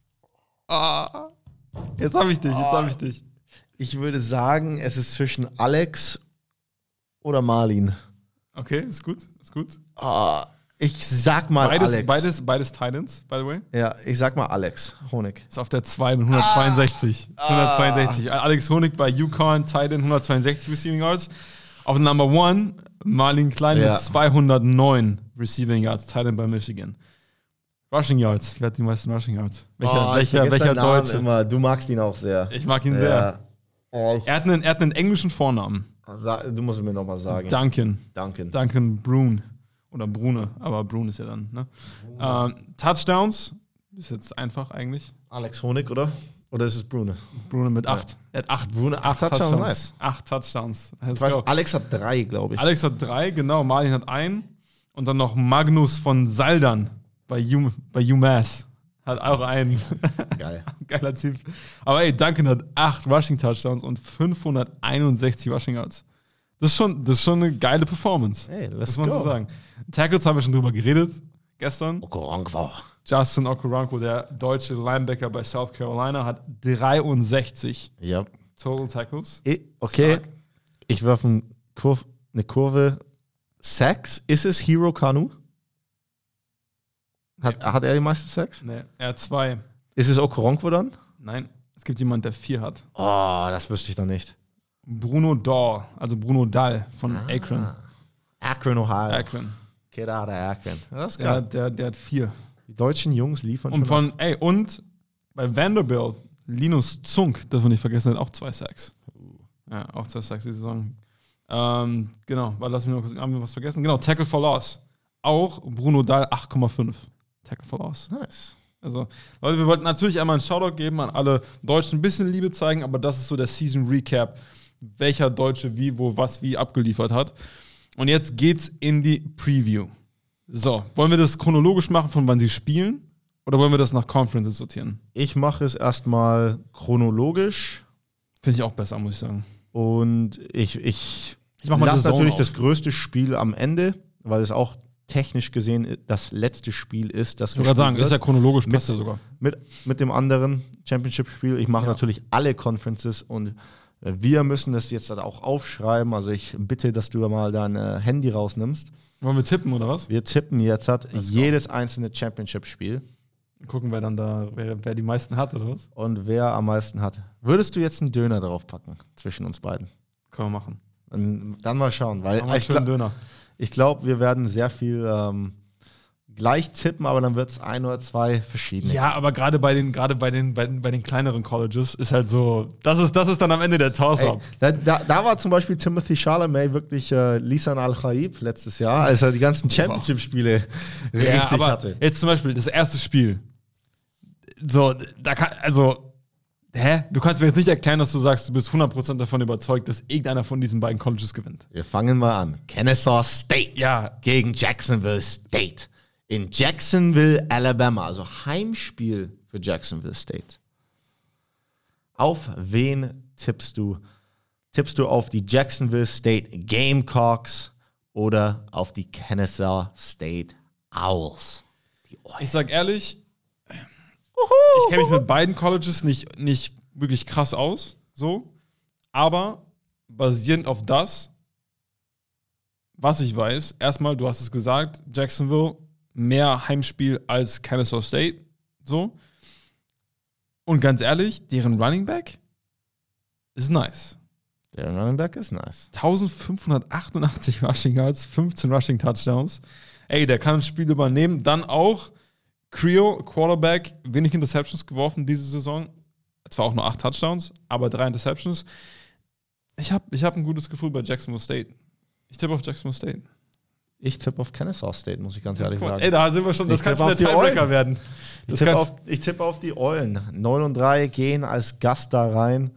Ah, jetzt habe ich dich, jetzt habe ich dich. Ich würde sagen, es ist zwischen Alex oder Marlin. Okay, ist gut, ist gut. Ah, ich sag mal Beides, Alex. beides, beides Titans, by the way. Ja, ich sag mal Alex Honig. Ist auf der zwei mit hundertzweiundsechzig. Ah. hundertzweiundsechzig. Alex Honig bei UConn, Titan hundertzweiundsechzig Receiving Yards. Auf Number One Marlin Klein Ja. mit zweihundertneun Receiving Yards, Titan bei Michigan. Rushing Yards, wer hat die meisten Rushing Yards? Welcher, Oh, ich welcher, vergesse welcher seinen Namen Deutsche? immer. Du magst ihn auch sehr. Ich mag ihn Ja. sehr. Oh, ich, Er hat, einen, er hat einen englischen Vornamen. sa- du musst es mir nochmal sagen. Duncan. Danke. Duncan Brune. Oder Brune, aber Brune ist ja dann. Ne? Ähm, Touchdowns, ist jetzt einfach eigentlich. Alex Honig, oder? Oder ist es Brune? Brune mit acht. Er hat acht, Brune, acht Touchdowns, nice. Acht Touchdowns. Let's Ich weiß, go. Alex hat drei, glaube ich. Alex hat drei, genau. Marlin hat einen. Und dann noch Magnus von Saldern bei, U, bei UMass. Hat auch einen. Geil. Geiler Typ. Aber ey, Duncan hat acht Rushing Touchdowns und fünfhunderteinundsechzig Rushing Yards. Das ist schon, das ist schon eine geile Performance. Hey, let's muss man go. so sagen. Tackles haben wir schon drüber geredet gestern. Okoronkwo. Justin Okoronkwo, der deutsche Linebacker bei South Carolina, hat dreiundsechzig Ja. Total Tackles. I- Okay, Stark. ich werfe ein Kurv, eine Kurve. Sacks? Ist es Hero Kanu? Hat, Nee. hat er die meisten Sacks? Nee, er hat zwei. Ist es Okoronkwo dann? Nein, es gibt jemanden, der vier hat. Oh, das wüsste ich noch nicht. Bruno Dahl, also Bruno Dahl von Akron. Akron, Ohio. Akron. Kid out of Akron. Das ist Der, geil. hat- der, der hat vier. Die deutschen Jungs liefern Und schon. von, ey, und bei Vanderbilt, Linus Zunk, darf man nicht vergessen, hat auch zwei Sacks. Ja, auch zwei Sacks die Saison. Ähm, genau, weil lass mich noch kurz, haben wir was vergessen? Genau, Tackle for Loss. Auch Bruno Dahl acht Komma fünf. Tackle for Loss. Nice. Also, Leute, wir wollten natürlich einmal einen Shoutout geben an alle Deutschen, ein bisschen Liebe zeigen, aber das ist so der Season Recap, welcher Deutsche wie, wo, was, wie abgeliefert hat. Und jetzt geht's in die Preview. So, wollen wir das chronologisch machen, von wann sie spielen? Oder wollen wir das nach Conferences sortieren? Ich mache es erstmal chronologisch Finde ich auch besser, muss ich sagen. und ich, ich, Ich mach mal lasse The Zone natürlich auf. das größte Spiel am Ende, weil es auch technisch gesehen das letzte Spiel ist, das Ich wollte gerade sagen, gespielt ist ja wird. chronologisch, Mit- passt ja sogar. mit, mit dem anderen Championship-Spiel. Ich mache Ja. natürlich alle Conferences und äh, wir müssen das jetzt auch aufschreiben. Also ich bitte, dass du mal dein äh, Handy rausnimmst. Wollen wir tippen oder was? Wir tippen jetzt hat Let's go. jedes einzelne Championship-Spiel Gucken, wer dann da, wer, wer die meisten hat oder was? und wer am meisten hat. Würdest du jetzt einen Döner draufpacken zwischen uns beiden? Können wir machen. Dann, dann mal schauen, weil Machen wir einen ich, schönen gla Döner. Ich glaube, wir werden sehr viel ähm, gleich tippen, aber dann wird es ein oder zwei verschiedene. Ja, aber gerade bei den, gerade bei den, bei den, bei den kleineren Colleges ist halt so, das ist, das ist dann am Ende der Toss-Up. Da, da, da war zum Beispiel Timothy Chalamet wirklich äh, Lisan Al-Khaib letztes Jahr, als er die ganzen Championship-Spiele Ja, richtig aber hatte. jetzt zum Beispiel das erste Spiel. So, da kann, also, hä? Du kannst mir jetzt nicht erklären, dass du sagst, du bist hundert Prozent davon überzeugt, dass irgendeiner von diesen beiden Colleges gewinnt. Wir fangen mal an. Kennesaw State Ja. gegen Jacksonville State. In Jacksonville, Alabama, also Heimspiel für Jacksonville State. Auf wen tippst du? Tippst du auf die Jacksonville State Gamecocks oder auf die Kennesaw State Owls? Die Ich sag ehrlich, ich kenne mich mit beiden Colleges nicht, nicht wirklich krass aus, so, aber basierend auf das, was ich weiß, erstmal, du hast es gesagt, Jacksonville mehr Heimspiel als Kennesaw State, so. Und ganz ehrlich, deren Running Back ist nice. Der Running Back ist nice. eintausendfünfhundertachtundachtzig Rushing Yards, fünfzehn Rushing Touchdowns. Ey, der kann ein Spiel übernehmen. Dann auch Creo, Quarterback, wenig Interceptions geworfen diese Saison. Zwar auch nur acht Touchdowns, aber drei Interceptions. Ich habe ich hab ein gutes Gefühl bei Jacksonville State. Ich tippe auf Jacksonville State. Ich tippe auf Kennesaw State, muss ich ganz ehrlich sagen. Ey, da sind wir schon, das Ich kann tippe schon der auf die Tiebreaker Eulen. werden. Ich Das tippe, kann- auf, ich tippe auf die Eulen. neun und drei gehen als Gast da rein.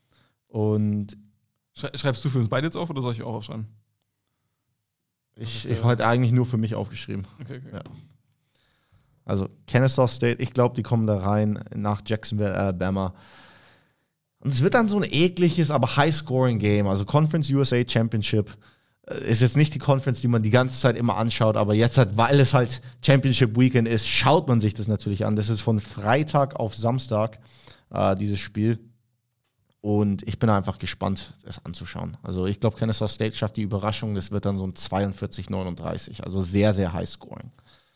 Und Schrei- Schreibst du für uns beide jetzt auf oder soll ich auch aufschreiben? ich, ich hatte eigentlich nur für mich aufgeschrieben. Okay, okay. Ja. Also Kennesaw State, ich glaube, die kommen da rein nach Jacksonville, Alabama. Und es wird dann so ein ekliges, aber High-Scoring-Game. Also Conference U S A Championship äh, ist jetzt nicht die Conference, die man die ganze Zeit immer anschaut, aber jetzt halt, weil es halt Championship Weekend ist, schaut man sich das natürlich an. Das ist von Freitag auf Samstag, äh, dieses Spiel. Und ich bin einfach gespannt, das anzuschauen. Also ich glaube, Kennesaw State schafft die Überraschung. Das wird dann so ein zweiundvierzig neununddreißig. Also sehr, sehr High-Scoring.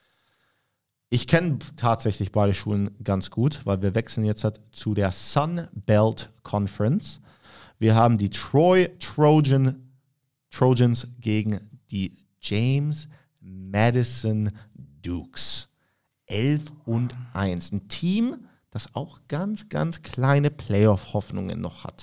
Ich kenne tatsächlich beide Schulen ganz gut, weil wir wechseln jetzt halt zu der Sun Belt Conference. Wir haben die Troy Trojan, Trojans gegen die James Madison Dukes. elf und eins. Ein Team, das auch ganz, ganz kleine Playoff-Hoffnungen noch hat.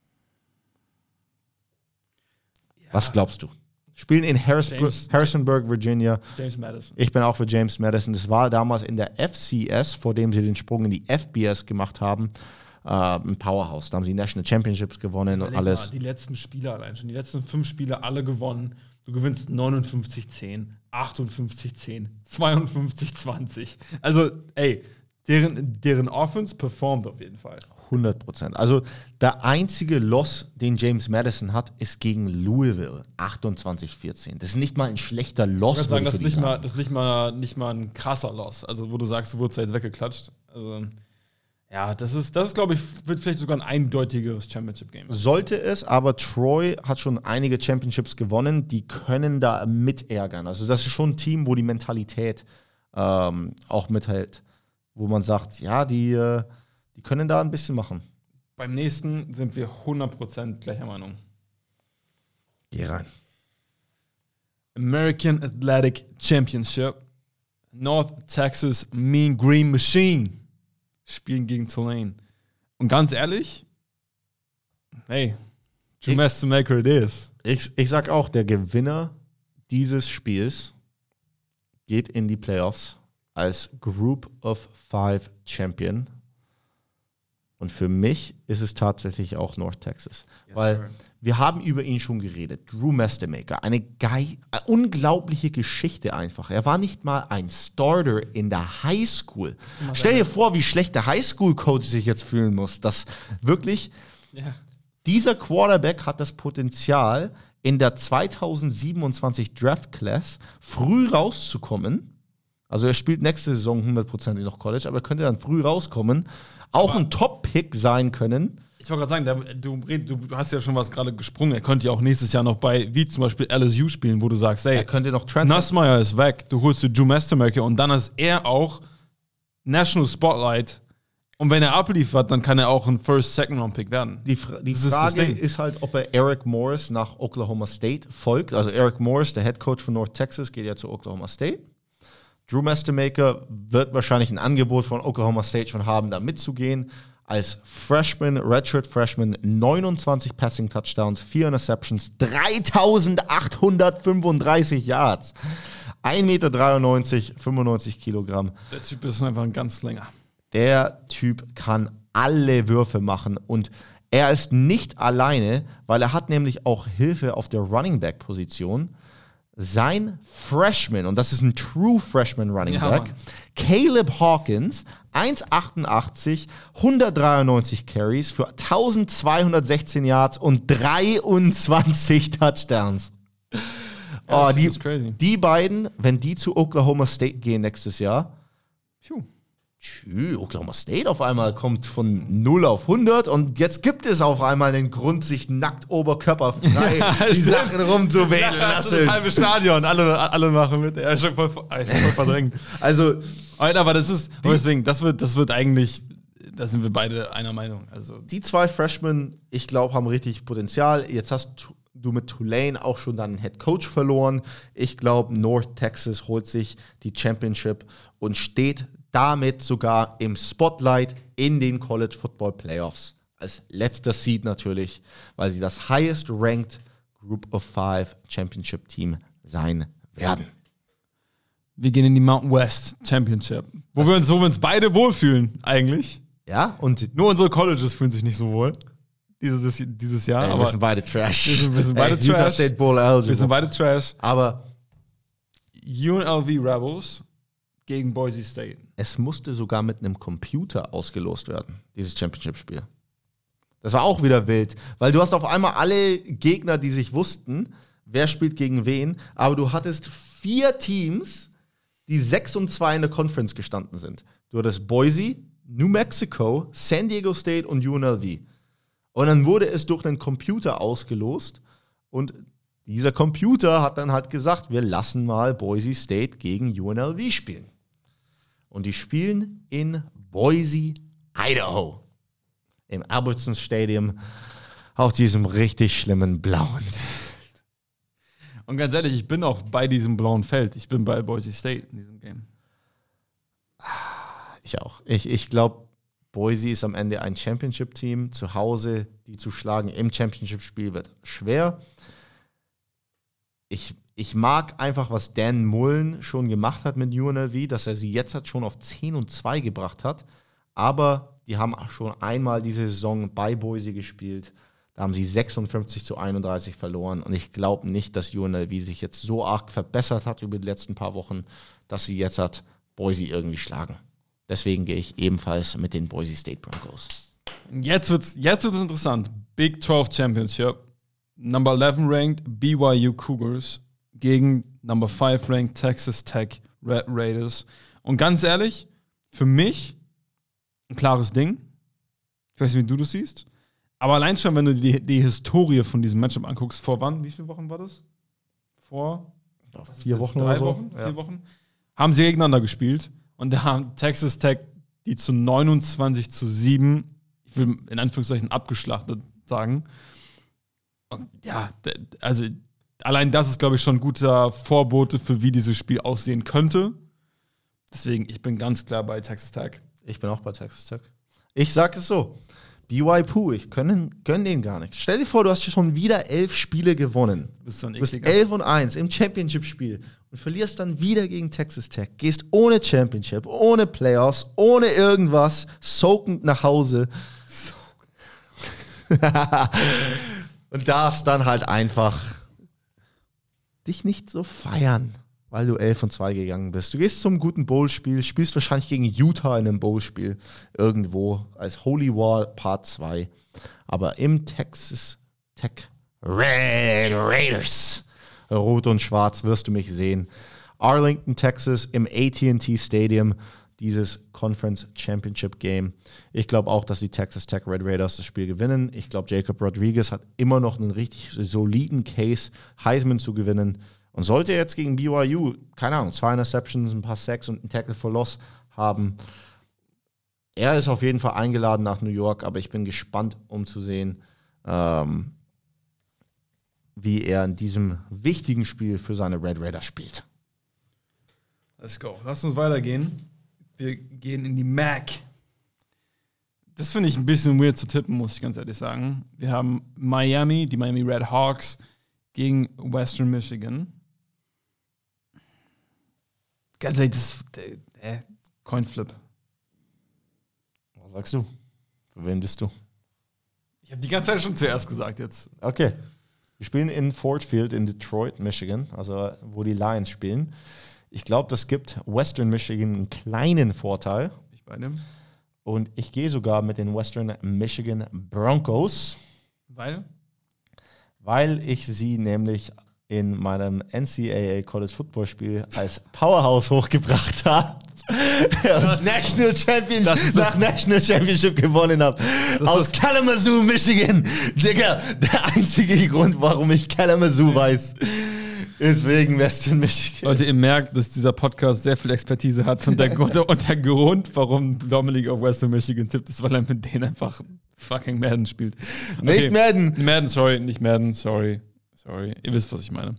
Was glaubst du? Spielen in Harrisburg, James- Harrisonburg, Virginia. James Madison. Ich bin auch für James Madison. Das war damals in der F C S, vor dem sie den Sprung in die F B S gemacht haben, äh, ein Powerhouse. Da haben sie National Championships gewonnen und Überleg alles. mal, die letzten Spiele allein schon, die letzten fünf Spiele alle gewonnen. Du gewinnst neunundfünfzig zehn, achtundfünfzig zehn, zweiundfünfzig zwanzig. Also, ey, deren, deren Offense performt auf jeden Fall. hundert Prozent. Also der einzige Loss, den James Madison hat, ist gegen Louisville. achtundzwanzig vierzehn. Das ist nicht mal ein schlechter Loss. Ich würde sagen, würde das ich ist nicht für die mal, sagen. das ist nicht mal, nicht mal ein krasser Loss. Also, wo du sagst, du wurdest ja jetzt weggeklatscht. Also, ja, das ist, das ist, glaube ich, wird vielleicht sogar ein eindeutigeres Championship-Game. Sollte es, aber Troy hat schon einige Championships gewonnen, die können da mitärgern. Also das ist schon ein Team, wo die Mentalität ähm, auch mithält. Wo man sagt, ja, die, äh, die können da ein bisschen machen. Beim nächsten sind wir hundert Prozent gleicher Meinung. Geh rein. American Athletic Championship. North Texas Mean Green Machine spielen gegen Tulane. Und ganz ehrlich, hey, you mess to make it is. Ich, ich sag auch, der Gewinner dieses Spiels geht in die Playoffs als Group of Five Champion. Und für mich ist es tatsächlich auch North Texas. Yes, weil sir. wir haben über ihn schon geredet. Drew Mestemaker, eine geil, eine unglaubliche Geschichte einfach. Er war nicht mal ein Starter in der Highschool. Stell dir vor, wie schlecht der Highschool-Coach sich jetzt fühlen muss. Dass wirklich Ja. dieser Quarterback hat das Potenzial, in der zweitausendsiebenundzwanzig Draft Class früh rauszukommen. Also er spielt nächste Saison hundertprozentig noch College, aber er könnte dann früh rauskommen. Auch ein Top-Pick sein können. Ich wollte gerade sagen, der, du, red- du hast ja schon was gerade gesprungen. Er könnte ja auch nächstes Jahr noch bei, wie zum Beispiel L S U spielen, wo du sagst, Er ey, könnte noch transfer. Nassmeyer ist weg, du holst dir Drew Mestemaker und dann ist er auch National Spotlight Und wenn er abliefert, dann kann er auch ein First-Second-Round-Pick werden. Die, Fra- die Das ist Frage das ist, Ding. halt, ob er Eric Morris nach Oklahoma State folgt. Also Eric Morris, der Head Coach von North Texas, geht ja zu Oklahoma State. Drew Mastemaker wird wahrscheinlich ein Angebot von Oklahoma State schon haben, da mitzugehen. Als Freshman, Redshirt Freshman, neunundzwanzig Passing Touchdowns, vier Interceptions, dreitausendachthundertfünfunddreißig Yards, ein Meter dreiundneunzig, fünfundneunzig Kilogramm. Der Typ ist einfach ein ganz länger. Der Typ kann alle Würfe machen und er ist nicht alleine, weil er hat nämlich auch Hilfe auf der Running Back Position. Sein Freshman, und das ist ein True Freshman Running Ja, Back, Mann. Caleb Hawkins, eins Komma achtundachtzig, hundertdreiundneunzig Carries für eintausendzweihundertsechzehn Yards und dreiundzwanzig Touchdowns. Ja, Oh, das die, ist crazy. die beiden, wenn die zu Oklahoma State gehen nächstes Jahr, Phew. tschü, Oklahoma State auf einmal kommt von null auf hundert und jetzt gibt es auf einmal den Grund, sich nackt oberkörperfrei Ja, die stimmt. Sachen rumzuwählen Das ist das lassen. halbe Stadion, alle, alle machen mit. Er ist schon voll, er ist schon voll verdrängt. Also, Alter, aber das ist, deswegen, das wird, das wird eigentlich, da sind wir beide einer Meinung. Also, die zwei Freshmen, ich glaube, haben richtig Potenzial. Jetzt hast du mit Tulane auch schon deinen Head Coach verloren. Ich glaube, North Texas holt sich die Championship und steht damit sogar im Spotlight in den College Football Playoffs. Als letzter Seed natürlich, weil sie das highest ranked Group of Five Championship Team sein werden. wir gehen in die Mountain West Championship. Wo wir, uns, wo wir uns beide wohlfühlen, eigentlich. Ja, und Nur unsere Colleges fühlen sich nicht so wohl. Dieses, dieses Jahr. ey, aber wir sind beide Trash. wir sind- wir sind beide Ey, Utah Trash. State Bowl eligible. wir sind beide Trash. Aber U N L V Rebels gegen Boise State. es musste sogar mit einem Computer ausgelost werden, dieses Championship-Spiel. Das war auch wieder wild, weil du hast auf einmal alle Gegner, die sich wussten, wer spielt gegen wen, aber du hattest vier Teams, die sechs und zwei in der Conference gestanden sind. Du hattest Boise, New Mexico, San Diego State und U N L V. Und dann wurde es durch einen Computer ausgelost und dieser Computer hat dann halt gesagt, wir lassen mal Boise State gegen U N L V spielen. Und die spielen in Boise, Idaho. Im Albertson Stadium auf diesem richtig schlimmen blauen. Und ganz ehrlich, ich bin auch bei diesem blauen Feld. Ich bin bei Boise State in diesem Game. Ich auch. Ich, ich glaube, Boise ist am Ende ein Championship-Team. Zu Hause, die zu schlagen im Championship-Spiel wird schwer. Ich, ich mag einfach, was Dan Mullen schon gemacht hat mit U N L V, dass er sie jetzt halt schon auf zehn und zwei gebracht hat. Aber die haben schon einmal diese Saison bei Boise gespielt. Da haben sie sechsundfünfzig zu einunddreißig verloren. Und ich glaube nicht, dass U N L V sich jetzt so arg verbessert hat über die letzten paar Wochen, dass sie jetzt hat Boise irgendwie schlagen. Deswegen gehe ich ebenfalls mit den Boise State Broncos. Jetzt wird's, jetzt wird's interessant. Big zwölf Championship. Number elf ranked B Y U Cougars gegen Number fünf ranked Texas Tech Red Raiders. Und ganz ehrlich, für mich ein klares Ding. Ich weiß nicht, wie du das siehst. Aber allein schon, wenn du die, die Historie von diesem Matchup anguckst, vor wann? Wie viele Wochen war das? Vor Vier Wochen drei oder so. Wochen? Ja. Vier Wochen? Haben sie gegeneinander gespielt. Und da haben Texas Tech die zu neunundzwanzig zu sieben, ich will in Anführungszeichen abgeschlachtet sagen. Und ja, d- also allein das ist, glaube ich, schon ein guter Vorbote für wie dieses Spiel aussehen könnte. Deswegen, ich bin ganz klar bei Texas Tech. Ich bin auch bei Texas Tech. Ich sage es so. B Y Pooh, ich gönne gönn denen gar nichts. Stell dir vor, du hast schon wieder elf Spiele gewonnen. Du bist so ein Du bist ekliger. elf und eins im Championship-Spiel und verlierst dann wieder gegen Texas Tech. Gehst ohne Championship, ohne Playoffs, ohne irgendwas, soakend nach Hause. Und darfst dann halt einfach dich nicht so feiern, weil du elf und zwei gegangen bist. Du gehst zum guten Bowl-Spiel, spielst wahrscheinlich gegen Utah in einem Bowl-Spiel irgendwo als Holy War Part zwei. Aber im Texas Tech Red Raiders, rot und schwarz, wirst du mich sehen. Arlington, Texas, im A T and T Stadium, dieses Conference Championship Game. Ich glaube auch, dass die Texas Tech Red Raiders das Spiel gewinnen. Ich glaube, Jacob Rodriguez hat immer noch einen richtig soliden Case, Heisman zu gewinnen. Und sollte er jetzt gegen B Y U, keine Ahnung, zwei Interceptions, ein paar Sacks und einen Tackle for Loss haben, er ist auf jeden Fall eingeladen nach New York, aber ich bin gespannt, um zu sehen, ähm, wie er in diesem wichtigen Spiel für seine Red Raiders spielt. Let's go. Lass uns weitergehen. Wir gehen in die M A C. Das finde ich ein bisschen weird zu tippen, muss ich ganz ehrlich sagen. Wir haben Miami, die Miami Red Hawks gegen Western Michigan. Ganz ehrlich, das äh, Coinflip. Was sagst du? Für wen bist du? Ich habe die ganze Zeit schon zuerst gesagt jetzt. Okay. Wir spielen in Ford Field in Detroit, Michigan, also wo die Lions spielen. Ich glaube, das gibt Western Michigan einen kleinen Vorteil. Ich bei dem. Und ich gehe sogar mit den Western Michigan Broncos. Weil? Weil ich sie nämlich in meinem N C A A College Football Spiel als Powerhouse hochgebracht habe. Und National Championship nach National Championship gewonnen habe. Aus Kalamazoo, Michigan. Digga, der einzige Grund, warum ich Kalamazoo weiß, ist wegen Western Michigan. Leute, ihr merkt, dass dieser Podcast sehr viel Expertise hat und der, und der Grund, warum Dominik auf Western Michigan tippt, ist, weil er mit denen einfach fucking Madden spielt. Okay. Nicht Madden. Madden, sorry, nicht Madden, sorry. Sorry, ihr wisst, was ich meine.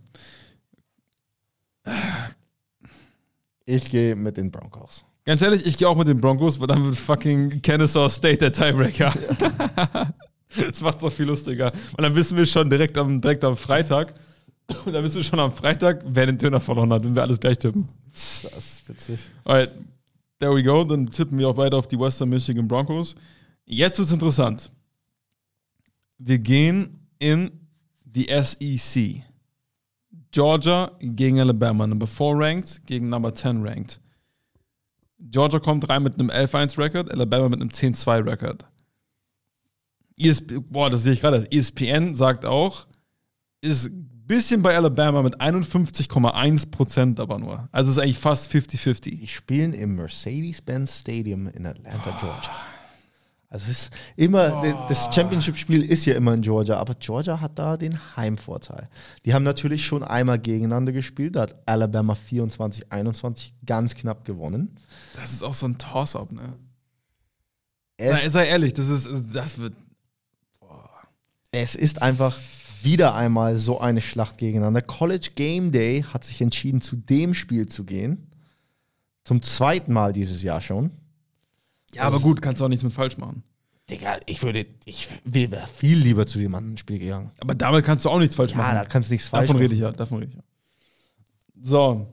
Ich gehe mit den Broncos. Ganz ehrlich, ich gehe auch mit den Broncos, weil dann wird fucking Kennesaw State der Tiebreaker. Das macht es auch viel lustiger. Und dann wissen wir schon direkt am, direkt am Freitag, und dann wissen wir schon am Freitag, wer den Töner verloren hat, wenn wir alles gleich tippen. Das ist witzig. Alright, there we go. Dann tippen wir auch weiter auf die Western Michigan Broncos. Jetzt wird's interessant. Wir gehen in die S E C. Georgia gegen Alabama, Number four ranked gegen Number ten ranked. Georgia kommt rein mit einem elf eins Record, Alabama mit einem zehn zwei Record. E S P, boah, das sehe ich gerade. E S P N sagt auch, ist ein bisschen bei Alabama mit einundfünfzig Komma eins Prozent aber nur. Also ist eigentlich fast fifty fifty. Die spielen im Mercedes-Benz Stadium in Atlanta, Georgia. Also es ist immer, oh. das Championship-Spiel ist ja immer in Georgia, aber Georgia hat da den Heimvorteil. Die haben natürlich schon einmal gegeneinander gespielt, da hat Alabama vierundzwanzig einundzwanzig ganz knapp gewonnen. Das ist auch so ein Toss-Up, ne? Es, sei ehrlich, das ist, das wird, boah. Es ist einfach wieder einmal so eine Schlacht gegeneinander. College Game Day hat sich entschieden, zu dem Spiel zu gehen. Zum zweiten Mal dieses Jahr schon. Ja, aber gut, kannst du auch nichts mit falsch machen. Digga, ich würde, ich wäre viel lieber zu dem anderen Spiel gegangen. Aber damit kannst du auch nichts falsch ja, machen. Ja, da kannst du nichts falsch davon machen. Rede ich ja, davon rede ich ja. So.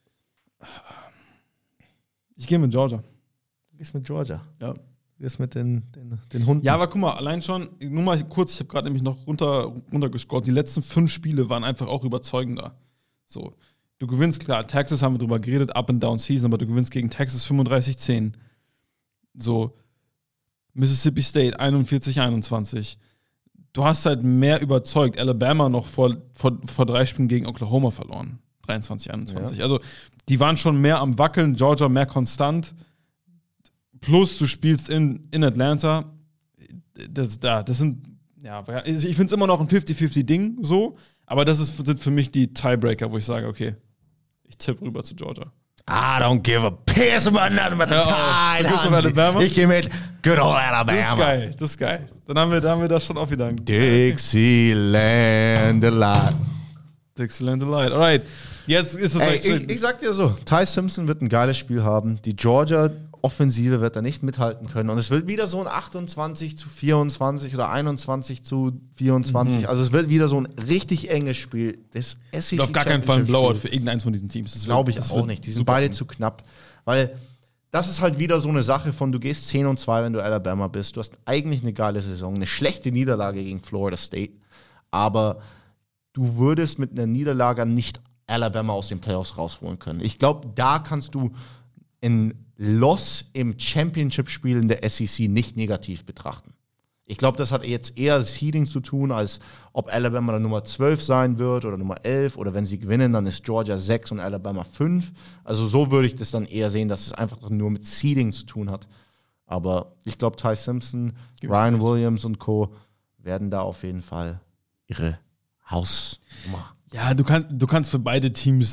Ich gehe mit Georgia. Du gehst mit Georgia? Ja. Du gehst mit den, den, den Hunden? Ja, aber guck mal, allein schon, nur mal kurz, ich habe gerade nämlich noch runter, runtergescrollt, die letzten fünf Spiele waren einfach auch überzeugender. So. Du gewinnst, klar, Texas haben wir drüber geredet, Up and Down Season, aber du gewinnst gegen Texas fünfunddreißig zehn. So, Mississippi State einundvierzig einundzwanzig. Du hast halt mehr überzeugt. Alabama noch vor, vor, vor drei Spielen gegen Oklahoma verloren. dreiundzwanzig einundzwanzig. Ja. Also, die waren schon mehr am Wackeln, Georgia mehr konstant. Plus, du spielst in, in Atlanta. Das, da, das sind, ja, ich finde es immer noch ein fifty fifty Ding so, aber das ist, sind für mich die Tiebreaker, wo ich sage, okay, ich tippe rüber zu Georgia. I don't give a piss about nothing but the Tide. Oh, ich gehe mit good old Alabama. Das ist geil, das ist geil. Dann haben wir, dann haben wir das schon auch wieder. Dixieland Delight. Dixieland Delight. Alright, jetzt ist es. Ey, ich, ich sag dir so, Ty Simpson wird ein geiles Spiel haben. Die Georgia Offensive wird da nicht mithalten können. Und es wird wieder so ein achtundzwanzig zu vierundzwanzig oder einundzwanzig zu vierundzwanzig. Mhm. Also es wird wieder so ein richtig enges Spiel. Das S E C auf gar keinen Fall ein Blowout für irgendeins von diesen Teams. Das glaube ich auch nicht. Die sind beide zu knapp. Weil das ist halt wieder so eine Sache von, du gehst zehn und zwei, wenn du Alabama bist. Du hast eigentlich eine geile Saison. Eine schlechte Niederlage gegen Florida State. Aber du würdest mit einer Niederlage nicht Alabama aus den Playoffs rausholen können. Ich glaube, da kannst du in Loss im Championship-Spiel in der S E C nicht negativ betrachten. Ich glaube, das hat jetzt eher Seeding zu tun, als ob Alabama dann Nummer zwölf sein wird oder Nummer elf oder wenn sie gewinnen, dann ist Georgia sechs und Alabama fünf. Also so würde ich das dann eher sehen, dass es einfach nur mit Seeding zu tun hat. Aber ich glaube, Ty Simpson, Gib Ryan Williams und Co. werden da auf jeden Fall ihre Hausnummer. Ja, du, kann, du kannst für beide Teams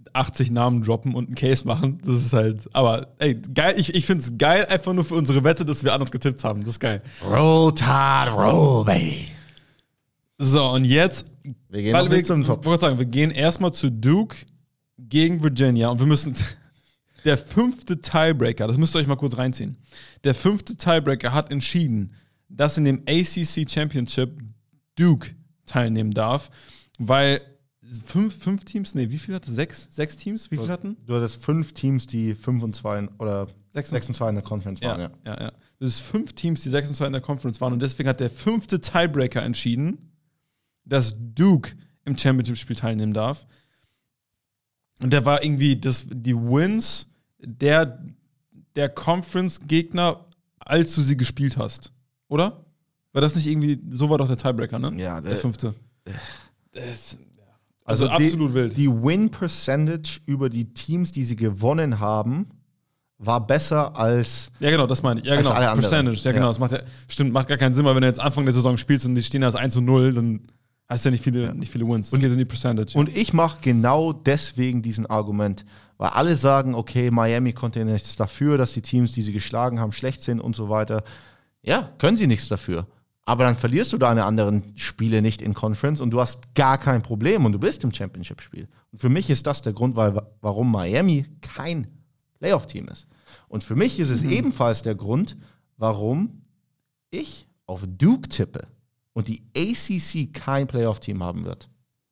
achtzig Namen droppen und einen Case machen. Das ist halt, aber ey, geil, ich, ich finde es geil, einfach nur für unsere Wette, dass wir anders getippt haben. Das ist geil. Roll Tide, roll, baby. So, und jetzt, Wir gehen noch wir, nicht zum Top. Ich wollte sagen, wir gehen erstmal zu Duke gegen Virginia und wir müssen, der fünfte Tiebreaker, das müsst ihr euch mal kurz reinziehen. Der fünfte Tiebreaker hat entschieden, dass in dem A C C Championship Duke teilnehmen darf, weil fünf, fünf Teams, nee, wie viel hatte? Sechs? Sechs Teams? Wie viel hatten? Du hattest fünf Teams, die fünf und zwei oder Sechs sechs und zwei in der Conference waren, Ja, ja. ja, ja. Das ist fünf Teams, die sechs und zwei in der Conference waren und deswegen hat der fünfte Tiebreaker entschieden, dass Duke im Championship-Spiel teilnehmen darf. Und der war irgendwie das, die Wins der, der Conference-Gegner, als du sie gespielt hast. Oder? War das nicht irgendwie, so war doch der Tiebreaker, ne? Ja, der der, fünfte. Das, also, Also absolut die, wild. Die Win-Percentage über die Teams, die sie gewonnen haben, war besser als. Ja, genau, das meine ich. Ja, als genau. alle anderen. Percentage. Ja, genau. Ja. Das macht ja, stimmt, macht gar keinen Sinn, weil wenn du jetzt Anfang der Saison spielst und die stehen als eins zu null, dann hast du ja nicht viele, ja. nicht viele Wins. Es und, geht um die Percentage. Und ich mache genau deswegen diesen Argument, weil alle sagen, okay, Miami konnte nichts dafür, dass die Teams, die sie geschlagen haben, schlecht sind und so weiter. Ja, können sie nichts dafür. Aber dann verlierst du deine anderen Spiele nicht in Conference und du hast gar kein Problem und du bist im Championship-Spiel. Und für mich ist das der Grund, weil, warum Miami kein Playoff-Team ist. Und für mich ist es mhm. ebenfalls der Grund, warum ich auf Duke tippe und die A C C kein Playoff-Team haben wird.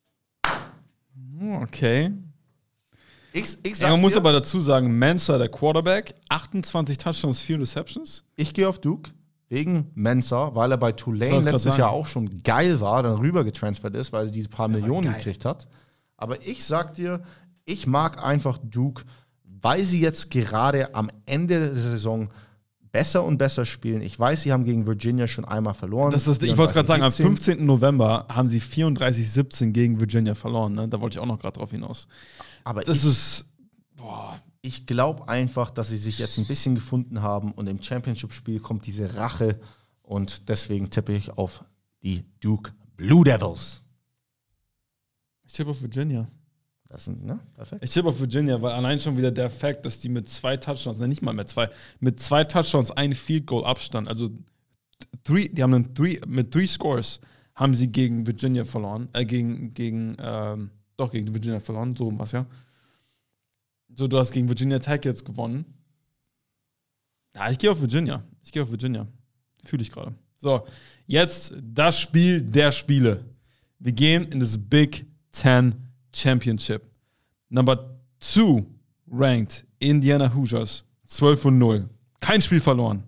Okay. Ich, ich ja, man muss aber dazu sagen, Mensah, der Quarterback, achtundzwanzig Touchdowns, vier Receptions. Ich gehe auf Duke. Wegen Mensah, weil er bei Tulane letztes Jahr auch schon geil war, dann rüber getransfert ist, weil er diese paar Millionen gekriegt hat. Aber ich sag dir, ich mag einfach Duke, weil sie jetzt gerade am Ende der Saison besser und besser spielen. Ich weiß, sie haben gegen Virginia schon einmal verloren. Das ist, ich wollte gerade sagen, am fünfzehnten November haben sie vierunddreißig siebzehn gegen Virginia verloren. Ne? Da wollte ich auch noch gerade drauf hinaus. Aber das ich, ist, boah. Ich glaube einfach, dass sie sich jetzt ein bisschen gefunden haben und im Championship-Spiel kommt diese Rache und deswegen tippe ich auf die Duke Blue Devils. Ich tippe auf Virginia. Das sind, ne? Perfekt. Ich tippe auf Virginia, weil allein schon wieder der Fakt, dass die mit zwei Touchdowns, ne, nicht mal mehr zwei, mit zwei Touchdowns einen Field Goal Abstand, also three, die haben einen three, mit three Scores haben sie gegen Virginia verloren, äh, gegen, gegen, ähm, doch gegen Virginia verloren, so was, ja. So, du hast gegen Virginia Tech jetzt gewonnen. Ja, ich gehe auf Virginia. Ich gehe auf Virginia. Fühle ich gerade. So, jetzt das Spiel der Spiele. Wir gehen in das Big Ten Championship. Number two ranked Indiana Hoosiers, zwölf und null. Kein Spiel verloren.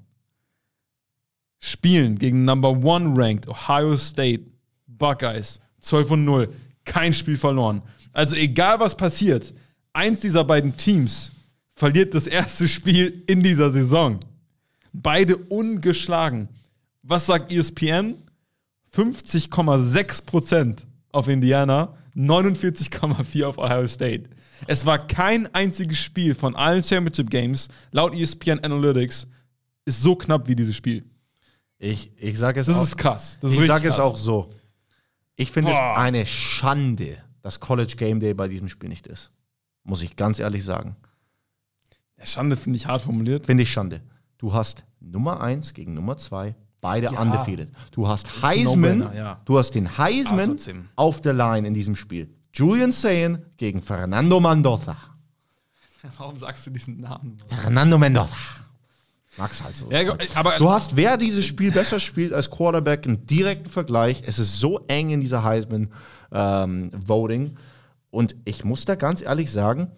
Spielen gegen Number one ranked Ohio State Buckeyes, zwölf und null. Kein Spiel verloren. Also egal was passiert, eins dieser beiden Teams verliert das erste Spiel in dieser Saison. Beide ungeschlagen. Was sagt E S P N? fünfzig Komma sechs Prozent auf Indiana, neunundvierzig Komma vier auf Ohio State. Es war kein einziges Spiel von allen Championship Games, laut E S P N Analytics, ist so knapp wie dieses Spiel. Ich, ich sage es das auch. Ist krass. Das ist ich sage es auch so. Ich finde es eine Schande, dass College Game Day bei diesem Spiel nicht ist. Muss ich ganz ehrlich sagen. Ja, Schande finde ich hart formuliert. Finde ich Schande. Du hast Nummer eins gegen Nummer zwei, beide ja. undefeated. Du hast Heisman, ja. du hast den Heisman auf der Line in diesem Spiel. Julian Sayin gegen Fernando Mendoza. Warum sagst du diesen Namen? Fernando Mendoza. Mag's halt so. Ja, aber du hast, wer dieses Spiel besser spielt als Quarterback, einen direkten Vergleich. Es ist so eng in dieser Heisman-Voting. Ähm, Und ich muss da ganz ehrlich sagen,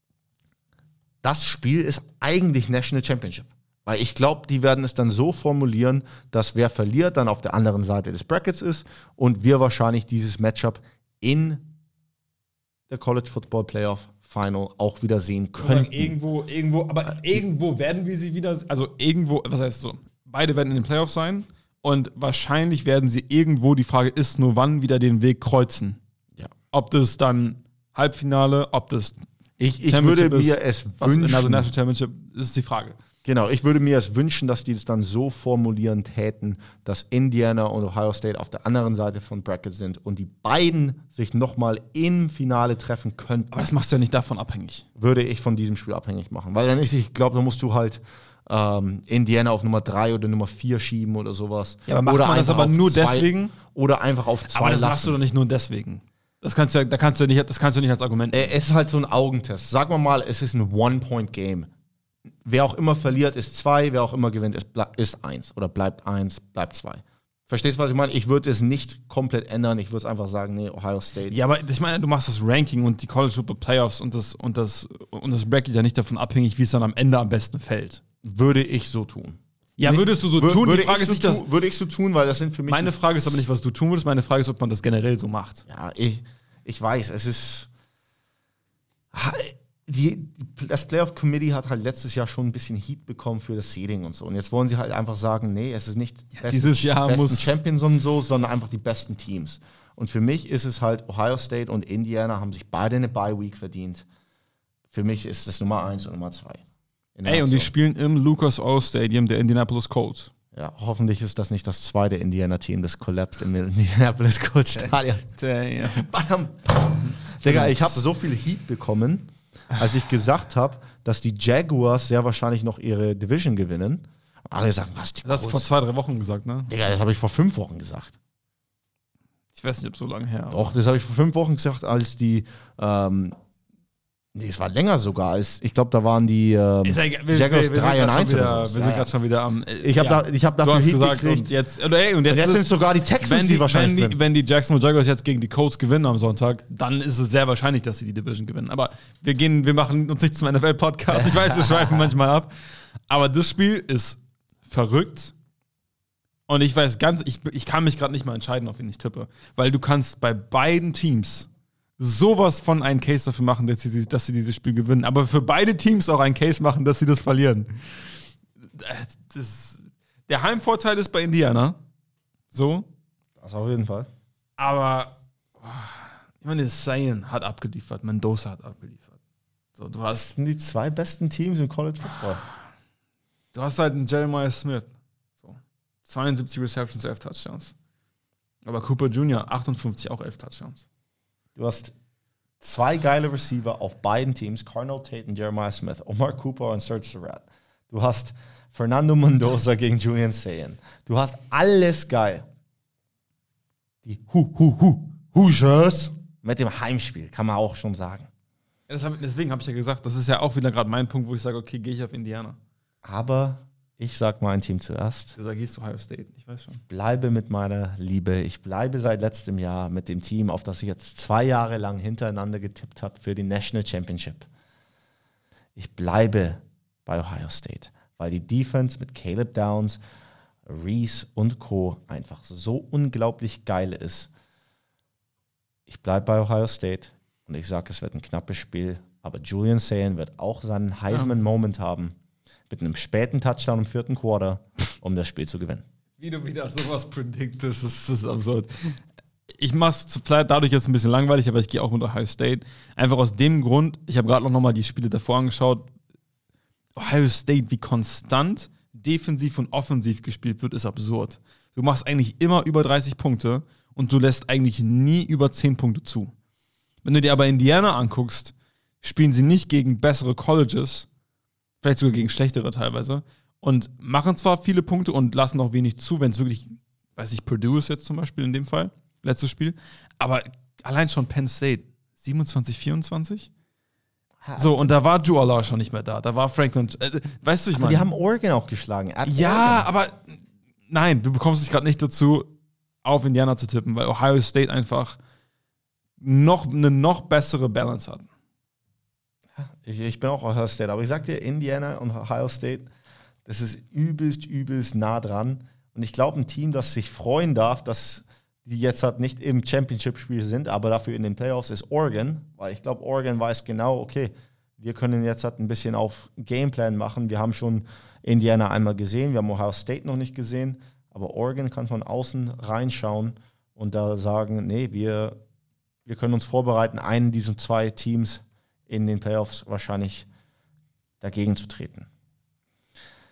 das Spiel ist eigentlich National Championship. Weil ich glaube, die werden es dann so formulieren, dass wer verliert, dann auf der anderen Seite des Brackets ist und wir wahrscheinlich dieses Matchup in der College Football Playoff Final auch wieder sehen können. Irgendwo, irgendwo, aber irgendwo werden wir sie wieder, also irgendwo, was heißt so, beide werden in den Playoffs sein und wahrscheinlich werden sie irgendwo, die Frage ist nur, wann wieder den Weg kreuzen. Ja. Ob das dann Halbfinale, ob das Ich, ich würde mir es was, wünschen. Also National Championship, das ist die Frage. Genau, ich würde mir es wünschen, dass die es dann so formulieren täten, dass Indiana und Ohio State auf der anderen Seite von Bracket sind und die beiden sich nochmal im Finale treffen könnten. Aber das machst du ja nicht davon abhängig. Würde ich von diesem Spiel abhängig machen. Weil dann ist, ich glaube, da musst du halt ähm, Indiana auf Nummer drei oder Nummer vier schieben oder sowas. Ja, aber macht oder man das aber nur zwei, deswegen? Oder einfach auf zwei Aber das lassen. machst du doch nicht nur deswegen. Das kannst du ja, da kannst du nicht, das kannst du nicht als Argument. Äh, Es ist halt so ein Augentest. Sagen wir mal, es ist ein One-Point-Game. Wer auch immer verliert, ist zwei, wer auch immer gewinnt, ist, ble- ist eins. Oder bleibt eins, bleibt zwei. Verstehst du, was ich meine? Ich würde es nicht komplett ändern. Ich würde es einfach sagen, nee, Ohio State. Ja, aber ich meine, du machst das Ranking und die College Football Playoffs und das, und das, und das Bracket ja nicht davon abhängig, wie es dann am Ende am besten fällt. Würde ich so tun. Ja, Nicht- würdest du so wür- tun? Würde Die Frage ich ist so nicht, dass. tu- würde ich so tun, weil das sind für mich. Meine Frage ist aber nicht, was du tun würdest. Meine Frage ist, ob man das generell so macht. Ja, ich, ich weiß, es ist. Die, das Playoff Committee hat halt letztes Jahr schon ein bisschen Heat bekommen für das Seeding und so. Und jetzt wollen sie halt einfach sagen, nee, es ist nicht die besten, dieses Jahr besten muss- Champions und so, sondern einfach die besten Teams. Und für mich ist es halt, Ohio State und Indiana haben sich beide eine Bye-Week verdient. Für mich ist das Nummer eins und Nummer zwei. In der Ey, und die Nation. spielen im Lucas Oil Stadium der Indianapolis Colts. Ja, hoffentlich ist das nicht das zweite Indiana-Team, das collapsed im Indianapolis Colts Stadion. Damn. Bam. Digga, ich habe so viel Heat bekommen, als ich gesagt habe, dass die Jaguars sehr wahrscheinlich noch ihre Division gewinnen. Alle sagen, was, die Das hast du vor Colts? zwei, drei Wochen gesagt, ne? Digga, das habe ich vor fünf Wochen gesagt. Ich weiß nicht, ob so lange her. Doch, das habe ich vor fünf Wochen gesagt, als die, ähm, nee, es war länger sogar, als, ich glaube, da waren die ähm, Ist ja egal. Wir, Jaguars wir, wir drei sind und grad eins schon oder wieder, so. Wir Ja, sind ja. gerade schon wieder am. äh, Ich habe ja. da, ich hab Du dafür hast Heat gesagt, gekriegt. und jetzt, oder ey, und jetzt, Und jetzt ist- sind es sogar die Texans, wenn die, die, wahrscheinlich wenn, die, gewinnen. wenn die Jacksonville Jaguars jetzt gegen die Colts gewinnen am Sonntag, dann ist es sehr wahrscheinlich, dass sie die Division gewinnen. Aber wir gehen, wir machen uns nicht zum N F L-Podcast. Ich weiß, wir schweifen manchmal ab. Aber das Spiel ist verrückt. Und ich weiß ganz, ich, ich kann mich gerade nicht mal entscheiden, auf wen ich tippe. Weil du kannst bei beiden Teams sowas von einen Case dafür machen, dass sie, dass sie dieses Spiel gewinnen. Aber für beide Teams auch einen Case machen, dass sie das verlieren. Das, der Heimvorteil ist bei Indiana. So. Das auf jeden Fall. Aber oh, ich meine, Zion hat abgeliefert, Mendoza hat abgeliefert. So, du Das hast, sind die zwei besten Teams im College Football. du hast halt einen Jeremiah Smith. So. zweiundsiebzig Receptions, elf Touchdowns. Aber Cooper Junior achtundfünfzig, auch elf Touchdowns. Du hast zwei geile Receiver auf beiden Teams, Cardinal Tate und Jeremiah Smith, Omar Cooper und Serge Surratt. Du hast Fernando Mendoza gegen Julian Sayin. Du hast alles geil. Die Hu, Hu, Hu, Hoosiers mit dem Heimspiel, kann man auch schon sagen. Ja, das hab, deswegen habe ich ja gesagt, das ist ja auch wieder gerade mein Punkt, wo ich sage, okay, gehe ich auf Indiana. Aber ich sag mal ein Team zuerst. Du sagst Ohio State, ich weiß schon. Bleibe mit meiner Liebe. Ich bleibe seit letztem Jahr mit dem Team, auf das ich jetzt zwei Jahre lang hintereinander getippt habe für die National Championship. Ich bleibe bei Ohio State, weil die Defense mit Caleb Downs, Reese und Co. einfach so unglaublich geil ist. Ich bleibe bei Ohio State und ich sage, es wird ein knappes Spiel, aber Julian Sayin wird auch seinen Heisman-Moment haben mit einem späten Touchdown im vierten Quarter, um das Spiel zu gewinnen. Wie du wieder sowas prediktest, das ist absurd. Ich mache es vielleicht dadurch jetzt ein bisschen langweilig, aber ich gehe auch mit Ohio State. Einfach aus dem Grund, ich habe gerade noch mal die Spiele davor angeschaut. Ohio State, wie konstant defensiv und offensiv gespielt wird, ist absurd. Du machst eigentlich immer über dreißig Punkte und du lässt eigentlich nie über zehn Punkte zu. Wenn du dir aber Indiana anguckst, spielen sie nicht gegen bessere Colleges, vielleicht sogar gegen schlechtere teilweise, und machen zwar viele Punkte und lassen auch wenig zu, wenn es wirklich, weiß ich, Purdue ist jetzt zum Beispiel in dem Fall, letztes Spiel, aber allein schon Penn State, siebenundzwanzig, vierundzwanzig? So, und da war Drew Aller schon nicht mehr da, da war Franklin, äh, weißt du, ich Aber meine. die haben Oregon auch geschlagen. At Ja, Oregon. aber nein, du bekommst dich gerade nicht dazu, auf Indiana zu tippen, weil Ohio State einfach noch eine noch bessere Balance hat. Ich, ich bin auch Ohio State, aber ich sag dir, Indiana und Ohio State, das ist übelst, übelst nah dran. Und ich glaube, ein Team, das sich freuen darf, dass die jetzt halt nicht im Championship-Spiel sind, aber dafür in den Playoffs, ist Oregon. Weil ich glaube, Oregon weiß genau, okay, wir können jetzt halt ein bisschen auf Gameplan machen. Wir haben schon Indiana einmal gesehen, wir haben Ohio State noch nicht gesehen, aber Oregon kann von außen reinschauen und da sagen, nee, wir, wir können uns vorbereiten, einen dieser zwei Teams in den Playoffs wahrscheinlich dagegen zu treten.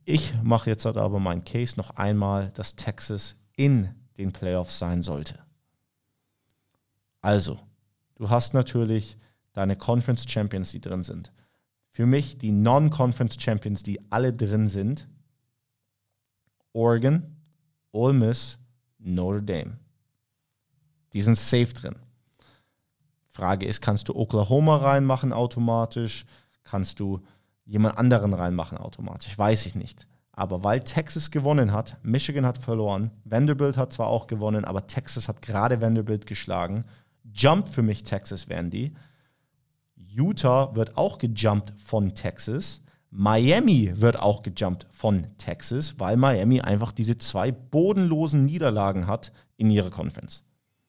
Ich mache jetzt halt aber meinen Case noch einmal, dass Texas in den Playoffs sein sollte. Also, du hast natürlich deine Conference Champions, die drin sind. Für mich die Non-Conference Champions, die alle drin sind: Oregon, Ole Miss, Notre Dame. Die sind safe drin. Frage ist, kannst du Oklahoma reinmachen automatisch? Kannst du jemand anderen reinmachen automatisch? Weiß ich nicht. Aber weil Texas gewonnen hat, Michigan hat verloren, Vanderbilt hat zwar auch gewonnen, aber Texas hat gerade Vanderbilt geschlagen. Jumpt für mich Texas wären die. Utah wird auch gejumpt von Texas. Miami wird auch gejumpt von Texas, weil Miami einfach diese zwei bodenlosen Niederlagen hat in ihrer Conference.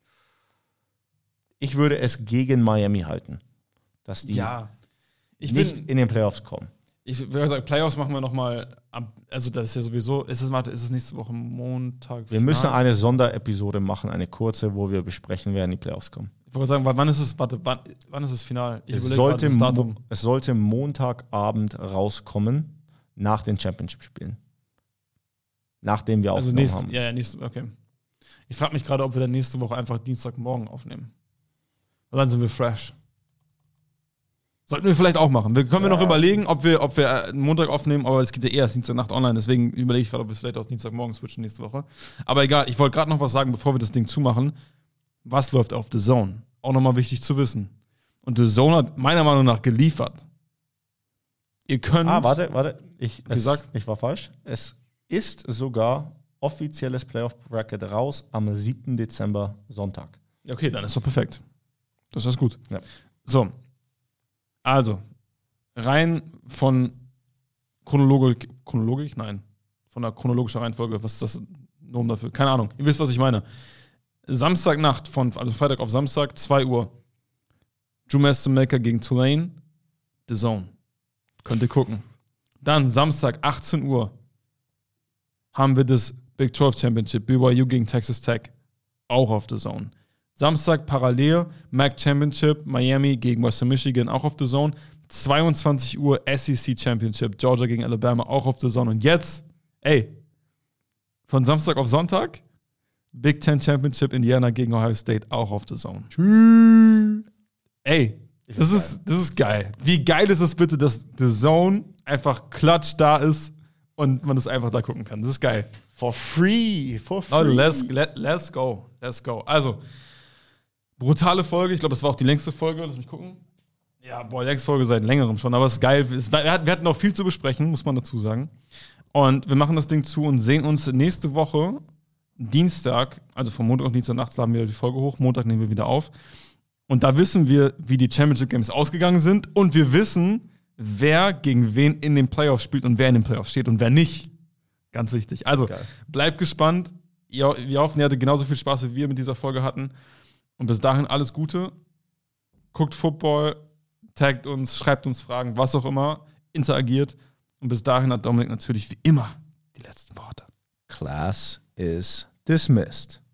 Ich würde es gegen Miami halten, dass die Ja, ich nicht bin, in den Playoffs kommen. ich würde sagen, Playoffs machen wir nochmal, also das ist ja sowieso, ist es, warte, ist es nächste Woche Montag? Wir müssen eine Sonderepisode machen, eine kurze, wo wir besprechen, wer in die Playoffs kommt. Ich wollte sagen, wann ist es, warte, wann, wann ist es final? Ich Es überlege sollte, gerade das Datum. Mo- es sollte Montagabend rauskommen, nach den Championship-Spielen. Nachdem wir Also aufgenommen nächste, haben. ja, ja, nächste, okay. Ich frage mich gerade, ob wir dann nächste Woche einfach Dienstagmorgen aufnehmen. Und dann sind wir fresh. Sollten wir vielleicht auch machen. Wir können Ja. wir noch überlegen, ob wir, ob wir äh, Montag aufnehmen, aber es geht ja eher erst Dienstagnacht online, deswegen überlege ich gerade, ob wir es vielleicht auch Dienstagmorgen switchen nächste Woche. Aber egal, ich wollte gerade noch was sagen, bevor wir das Ding zumachen. Was läuft auf The Zone? Auch nochmal wichtig zu wissen. Und The Zone hat meiner Meinung nach geliefert. Ihr könnt... Ah, warte, warte. Ich, Gesagt? es, ich war falsch. Es ist sogar offizielles Playoff-Bracket raus am siebten Dezember, Sonntag. Ja, okay, dann ist doch perfekt. Das ist gut. Ja. So. Also, rein von Chronologik, Chronologik? Nein. Von der chronologischen Reihenfolge. Was ist das Nomen dafür? Keine Ahnung. Ihr wisst, was ich meine. Samstagnacht, von, also Freitag auf Samstag, zwei Uhr. Drew Master gegen Tulane. The Zone. Könnt ihr gucken. Dann Samstag, achtzehn Uhr, haben wir das Big zwölf Championship. B Y U gegen Texas Tech. Auch auf The Zone. Samstag parallel, M A C Championship, Miami gegen Western Michigan, auch auf The Zone. zweiundzwanzig Uhr S E C Championship, Georgia gegen Alabama, auch auf The Zone. Und jetzt, ey, von Samstag auf Sonntag, Big Ten Championship, Indiana gegen Ohio State, auch auf The Zone. Ey, das ist, das ist geil. Wie geil ist es bitte, dass The Zone einfach klatsch da ist und man das einfach da gucken kann. Das ist geil. For free, for free. Oh, let's, let, let's go. Let's go. Also, brutale Folge. Ich glaube, das war auch die längste Folge. Lass mich gucken. Ja, boah, längste Folge seit längerem schon. Aber es ist geil. Es war, wir hatten noch viel zu besprechen, muss man dazu sagen. Und wir machen das Ding zu und sehen uns nächste Woche, Dienstag, also von Montag auf Dienstag nachts laden wir die Folge hoch. Montag nehmen wir wieder auf. Und da wissen wir, wie die Championship Games ausgegangen sind. Und wir wissen, wer gegen wen in den Playoffs spielt und wer in den Playoffs steht und wer nicht. Ganz wichtig. Also, Geil. Bleibt gespannt. Ihr, wir hoffen, ihr hattet genauso viel Spaß, wie wir mit dieser Folge hatten. Und bis dahin alles Gute. Guckt Football, taggt uns, schreibt uns Fragen, was auch immer. Interagiert. Und bis dahin hat Dominik natürlich wie immer die letzten Worte. Class is dismissed.